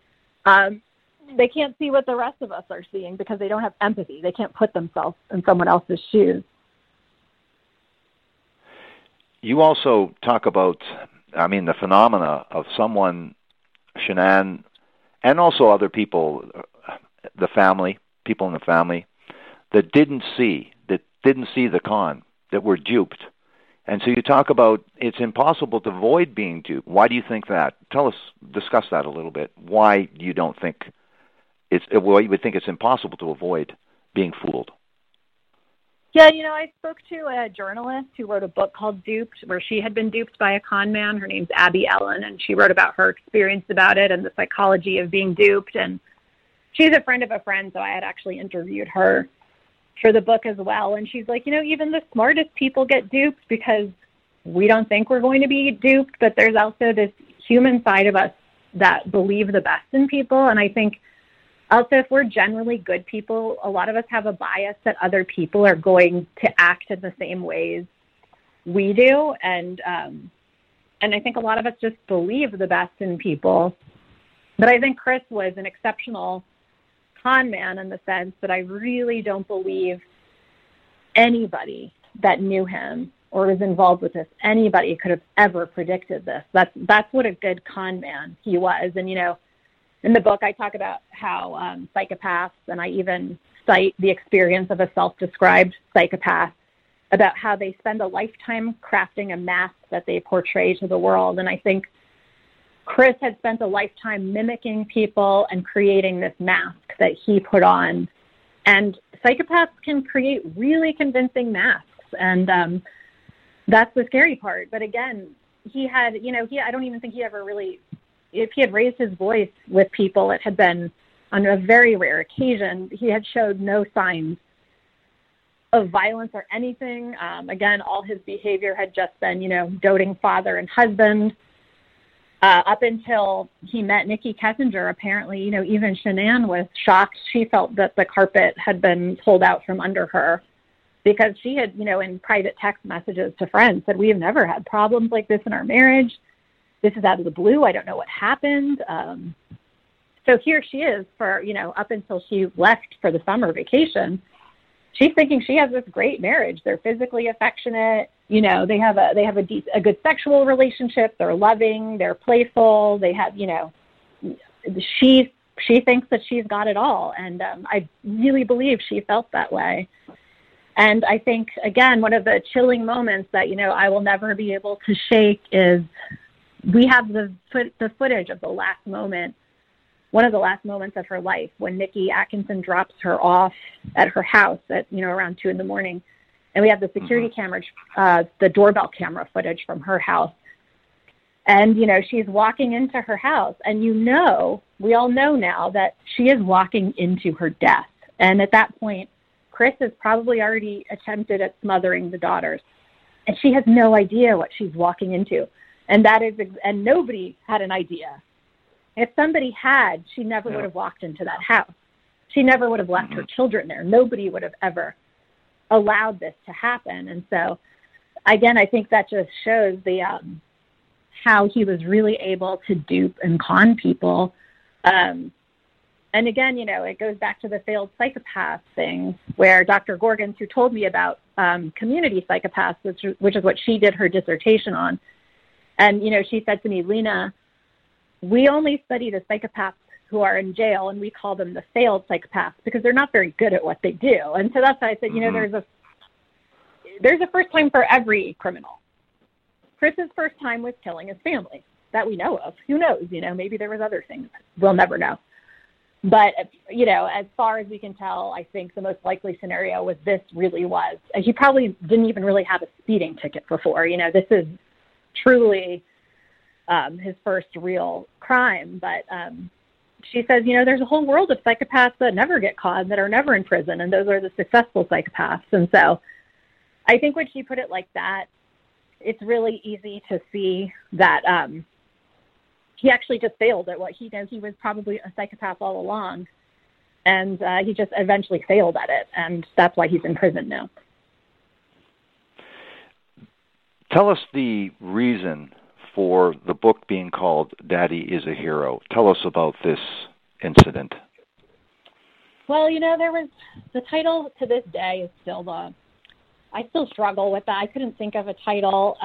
what the rest of us are seeing because they don't have empathy. They can't put themselves in someone else's shoes. You also talk about, the phenomena of someone, Shanann, and also other people, people in the family, that didn't see the con, that were duped. And so you talk about it's impossible to avoid being duped. Why do you think that? Discuss that a little bit. Why you don't think you would think it's impossible to avoid being fooled? Yeah, you know, I spoke to a journalist who wrote a book called Duped, where she had been duped by a con man. Her name's Abby Ellen, and she wrote about her experience about it and the psychology of being duped. And she's a friend of a friend, so I had actually interviewed her for the book as well. And she's like, you know, even the smartest people get duped because we don't think we're going to be duped, but there's also this human side of us that believe the best in people. And I think also, if we're generally good people, a lot of us have a bias that other people are going to act in the same ways we do. And I think a lot of us just believe the best in people. But I think Chris was an exceptional con man in the sense that I really don't believe anybody that knew him or was involved with this, anybody could have ever predicted this. That's what a good con man he was. And, you know, in the book, I talk about how psychopaths, and I even cite the experience of a self-described psychopath, about how they spend a lifetime crafting a mask that they portray to the world. And I think Chris had spent a lifetime mimicking people and creating this mask that he put on. And psychopaths can create really convincing masks. And that's the scary part. But again, he had, you know, I don't even think he ever really, if he had raised his voice with people, it had been on a very rare occasion. He had showed no signs of violence or anything. Again, all his behavior had just been, you know, doting father and husband. Up until he met Nikki Kessinger, apparently, you know, even Shanann was shocked. She felt that the carpet had been pulled out from under her because she had, you know, in private text messages to friends said, we have never had problems like this in our marriage. This is out of the blue. I don't know what happened. So here she is for, you know, up until she left for the summer vacation. She's thinking she has this great marriage. They're physically affectionate. You know, they have a good sexual relationship. They're loving. They're playful. They have, you know, she thinks that she's got it all. And I really believe she felt that way. And I think, again, one of the chilling moments that, you know, I will never be able to shake is we have the footage of the last moment, one of the last moments of her life, when Nikki Atkinson drops her off at her house at, you know, around 2 a.m. And we have the security camera, the doorbell camera footage from her house. And, you know, she's walking into her house. And, you know, we all know now that she is walking into her death. And at that point, Chris has probably already attempted at smothering the daughters, and she has no idea what she's walking into. And and nobody had an idea. If somebody had, she never would have walked into that house. She never would have left her children there. Nobody would have ever allowed this to happen. And so, again, I think that just shows the how he was really able to dupe and con people. And again, it goes back to the failed psychopath thing, where Dr. Gorgans, who told me about community psychopaths, which is what she did her dissertation on, and, she said to me, Lena, we only study the psychopaths who are in jail, and we call them the failed psychopaths because they're not very good at what they do. And so that's why I said, there's a first time for every criminal. Chris's first time was killing his family that we know of. Who knows? Maybe there was other things. We'll never know. But, as far as we can tell, I think the most likely scenario was this really was. And he probably didn't even really have a speeding ticket before. This is truly his first real crime. But she says, there's a whole world of psychopaths that never get caught, that are never in prison, and those are the successful psychopaths. And so I think when she put it like that, it's really easy to see that he actually just failed at what he does. He was probably a psychopath all along, and he just eventually failed at it, and that's why he's in prison now. Tell us the reason for the book being called Daddy is a Hero. Tell us about this incident. Well, there was the title to this day is still I still struggle with that. I couldn't think of a title.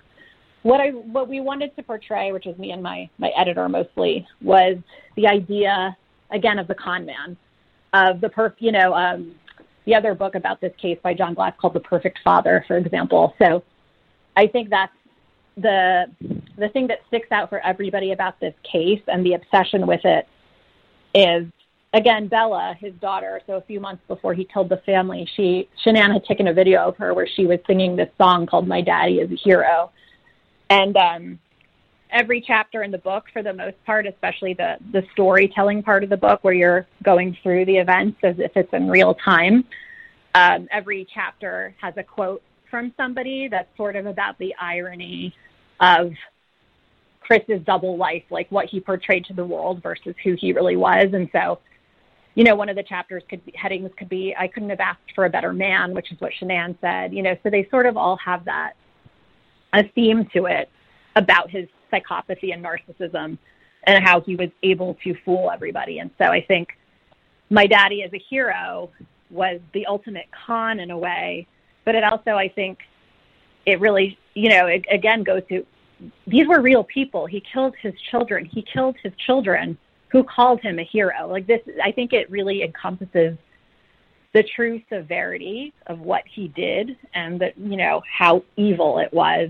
What we wanted to portray, which was me and my editor mostly, was the idea, again, of the con man, of the other book about this case by John Glass called The Perfect Father, for example. So I think that's the thing that sticks out for everybody about this case, and the obsession with it is, again, Bella, his daughter. So a few months before he killed the family, Shanann had taken a video of her where she was singing this song called My Daddy is a Hero. And every chapter in the book, for the most part, especially the storytelling part of the book where you're going through the events as if it's in real time, every chapter has a quote from somebody that's sort of about the irony of Chris's double life, like what he portrayed to the world versus who he really was. And so, one of the chapters headings could be, I couldn't have asked for a better man, which is what Shanann said, so they sort of all have a theme to it about his psychopathy and narcissism and how he was able to fool everybody. And so I think My Daddy is a Hero was the ultimate con in a way, but it also, I think, it really, it again goes to, these were real people. He killed his children. He killed his children who called him a hero. Like this, I think it really encompasses the true severity of what he did and that, how evil it was.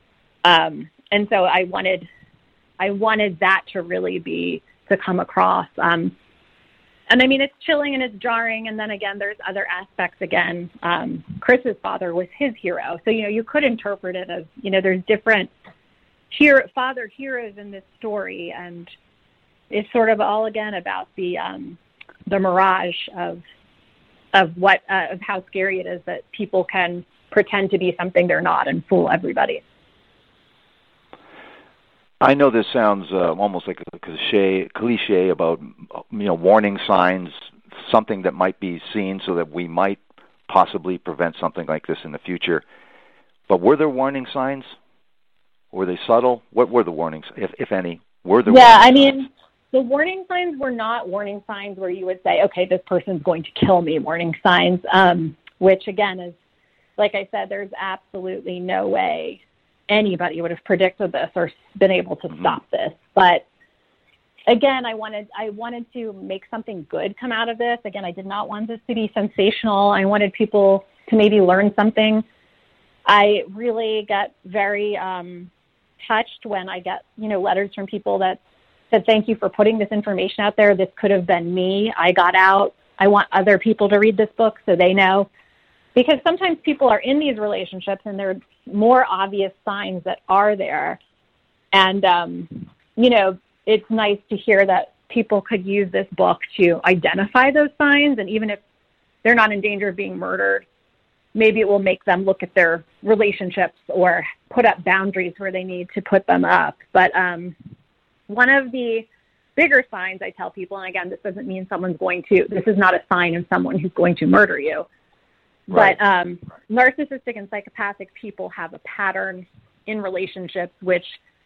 And so I wanted that to really to come across. And I mean, it's chilling and it's jarring. And then again, there's other aspects again. Chris's father was his hero. So, you could interpret it as, there's different father heroes in this story. And it's sort of all again about the mirage of how scary it is that people can pretend to be something they're not and fool everybody. I know this sounds almost like a cliche about, warning signs, something that might be seen so that we might possibly prevent something like this in the future. But were there warning signs? Were they subtle? What were the warnings, if any? Were there warning signs? The warning signs were not warning signs where you would say, okay, this person's going to kill me, warning signs, which again is, like I said, there's absolutely no way anybody would have predicted this or been able to stop this. But again, I wanted to make something good come out of this. Again, I did not want this to be sensational. I wanted people to maybe learn something. I really get very touched when I get, letters from people that said, thank you for putting this information out there. This could have been me. I got out. I want other people to read this book so they know. Because sometimes people are in these relationships and there are more obvious signs that are there. And, it's nice to hear that people could use this book to identify those signs. And even if they're not in danger of being murdered. Maybe it will make them look at their relationships or put up boundaries where they need to put them up. But one of the bigger signs I tell people, and again, this doesn't mean this is not a sign of someone who's going to murder you. Right. But narcissistic and psychopathic people have a pattern in relationships which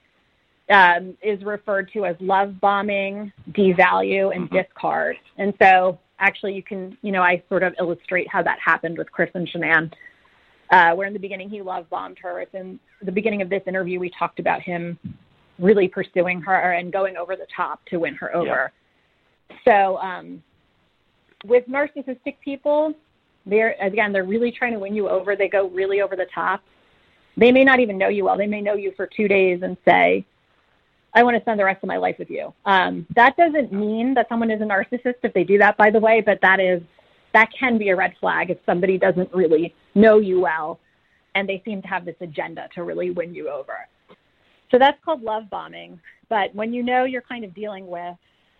is referred to as love bombing, devalue, and discard. And so actually you can, I sort of illustrate how that happened with Chris and Shanann, where in the beginning he love bombed her. In the beginning of this interview, we talked about him really pursuing her and going over the top to win her over. Yeah. So with narcissistic people, they're really trying to win you over. They go really over the top. They may not even know you well. They may know you for 2 days and say, I want to spend the rest of my life with you. That doesn't mean that someone is a narcissist if they do that, by the way, but that can be a red flag if somebody doesn't really know you well and they seem to have this agenda to really win you over. So that's called love bombing. But when you're kind of dealing with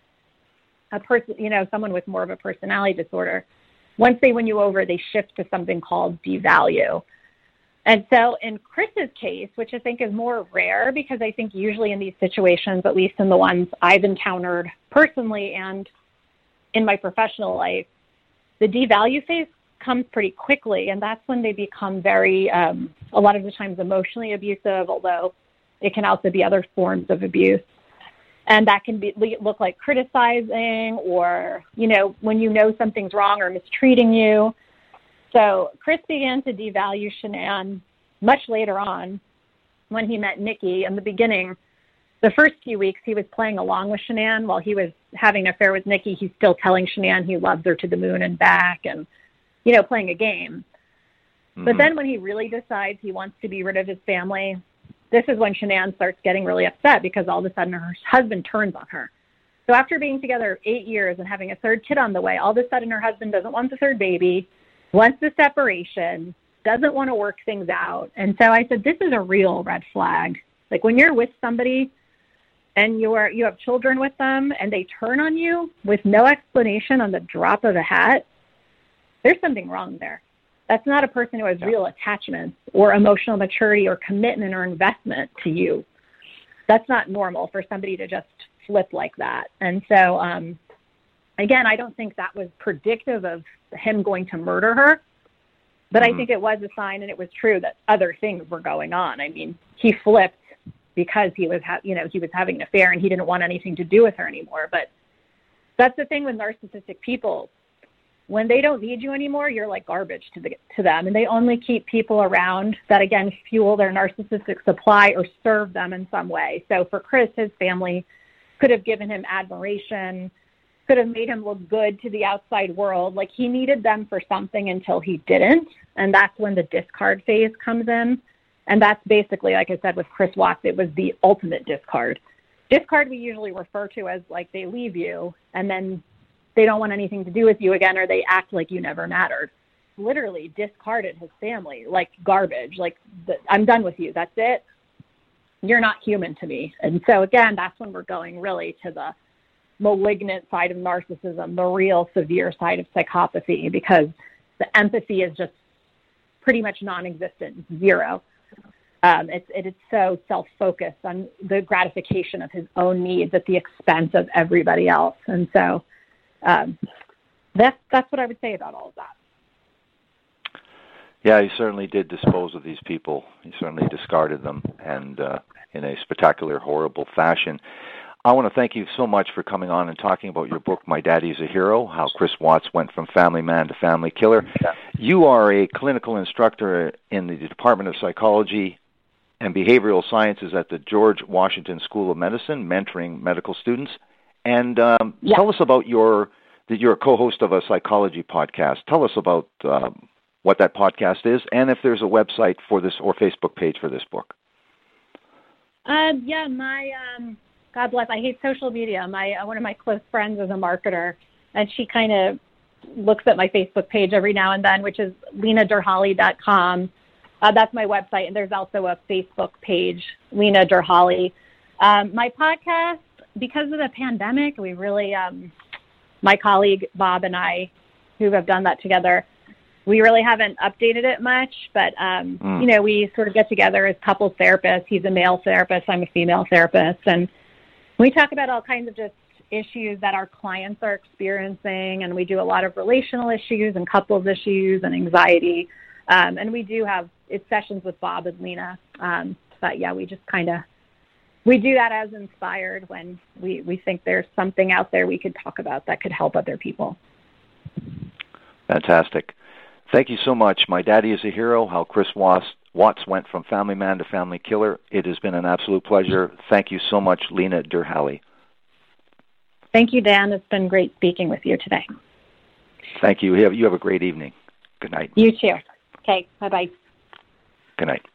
a person, someone with more of a personality disorder, once they win you over, they shift to something called devalue. And so in Chris's case, which I think is more rare because I think usually in these situations, at least in the ones I've encountered personally and in my professional life, the devalue phase comes pretty quickly. And that's when they become very, a lot of the times emotionally abusive, although it can also be other forms of abuse. And that can look like criticizing or, when something's wrong or mistreating you. So Chris began to devalue Shanann much later on when he met Nikki. In the beginning, the first few weeks, he was playing along with Shanann while he was having an affair with Nikki. He's still telling Shanann he loves her to the moon and back and, playing a game. Mm-hmm. But then when he really decides he wants to be rid of his family, this is when Shanann starts getting really upset because all of a sudden her husband turns on her. So after being together 8 years and having a third kid on the way, all of a sudden her husband doesn't want the third baby, wants the separation, doesn't want to work things out. And so I said, this is a real red flag. Like when you're with somebody and you have children with them and they turn on you with no explanation on the drop of a hat, there's something wrong there. That's not a person who has real attachments or emotional maturity or commitment or investment to you. That's not normal for somebody to just flip like that. And so, again, I don't think that was predictive of him going to murder her, but I think it was a sign, and it was true that other things were going on. I mean, he flipped because he was having an affair and he didn't want anything to do with her anymore. But that's the thing with narcissistic people. When they don't need you anymore, you're like garbage to them, and they only keep people around that, again, fuel their narcissistic supply or serve them in some way. So for Chris, his family could have given him admiration, could have made him look good to the outside world. Like he needed them for something until he didn't. And that's when the discard phase comes in. And that's basically, like I said, with Chris Watts, it was the ultimate discard. Discard we usually refer to as like they leave you and then they don't want anything to do with you again, or they act like you never mattered. Literally discarded his family like garbage. Like, I'm done with you. That's it. You're not human to me. And so again, that's when we're going really to the malignant side of narcissism, the real severe side of psychopathy, because the empathy is just pretty much non-existent, zero. It's so self-focused on the gratification of his own needs at the expense of everybody else. And so that's what I would say about all of that. Yeah, he certainly did dispose of these people. He certainly discarded them, and in a spectacular, horrible fashion. I want to thank you so much for coming on and talking about your book, My Daddy's a Hero, How Chris Watts Went from Family Man to Family Killer. You are a clinical instructor in the Department of Psychology and Behavioral Sciences at the George Washington School of Medicine, mentoring medical students. And tell us about you're a co-host of a psychology podcast. Tell us about what that podcast is and if there's a website for this or Facebook page for this book. God bless, I hate social media. One of my close friends is a marketer, and she kind of looks at my Facebook page every now and then, which is lenadurhali.com. That's my website, and there's also a Facebook page, Lena Durhali. My podcast, because of the pandemic, we really, my colleague Bob and I, who have done that together. We really haven't updated it much, but, we sort of get together as couples therapists. He's a male therapist. I'm a female therapist. And we talk about all kinds of just issues that our clients are experiencing. And we do a lot of relational issues and couples issues and anxiety. And we do have sessions with Bob and Lena. But yeah, we just we do that as inspired when we think there's something out there we could talk about that could help other people. Fantastic. Thank you so much. My Daddy is a Hero, how Chris Watts went from family man to family killer. It has been an absolute pleasure. Thank you so much, Lena Derhally. Thank you, Dan. It's been great speaking with you today. Thank you. You have a great evening. Good night. You too. Okay, bye-bye. Good night.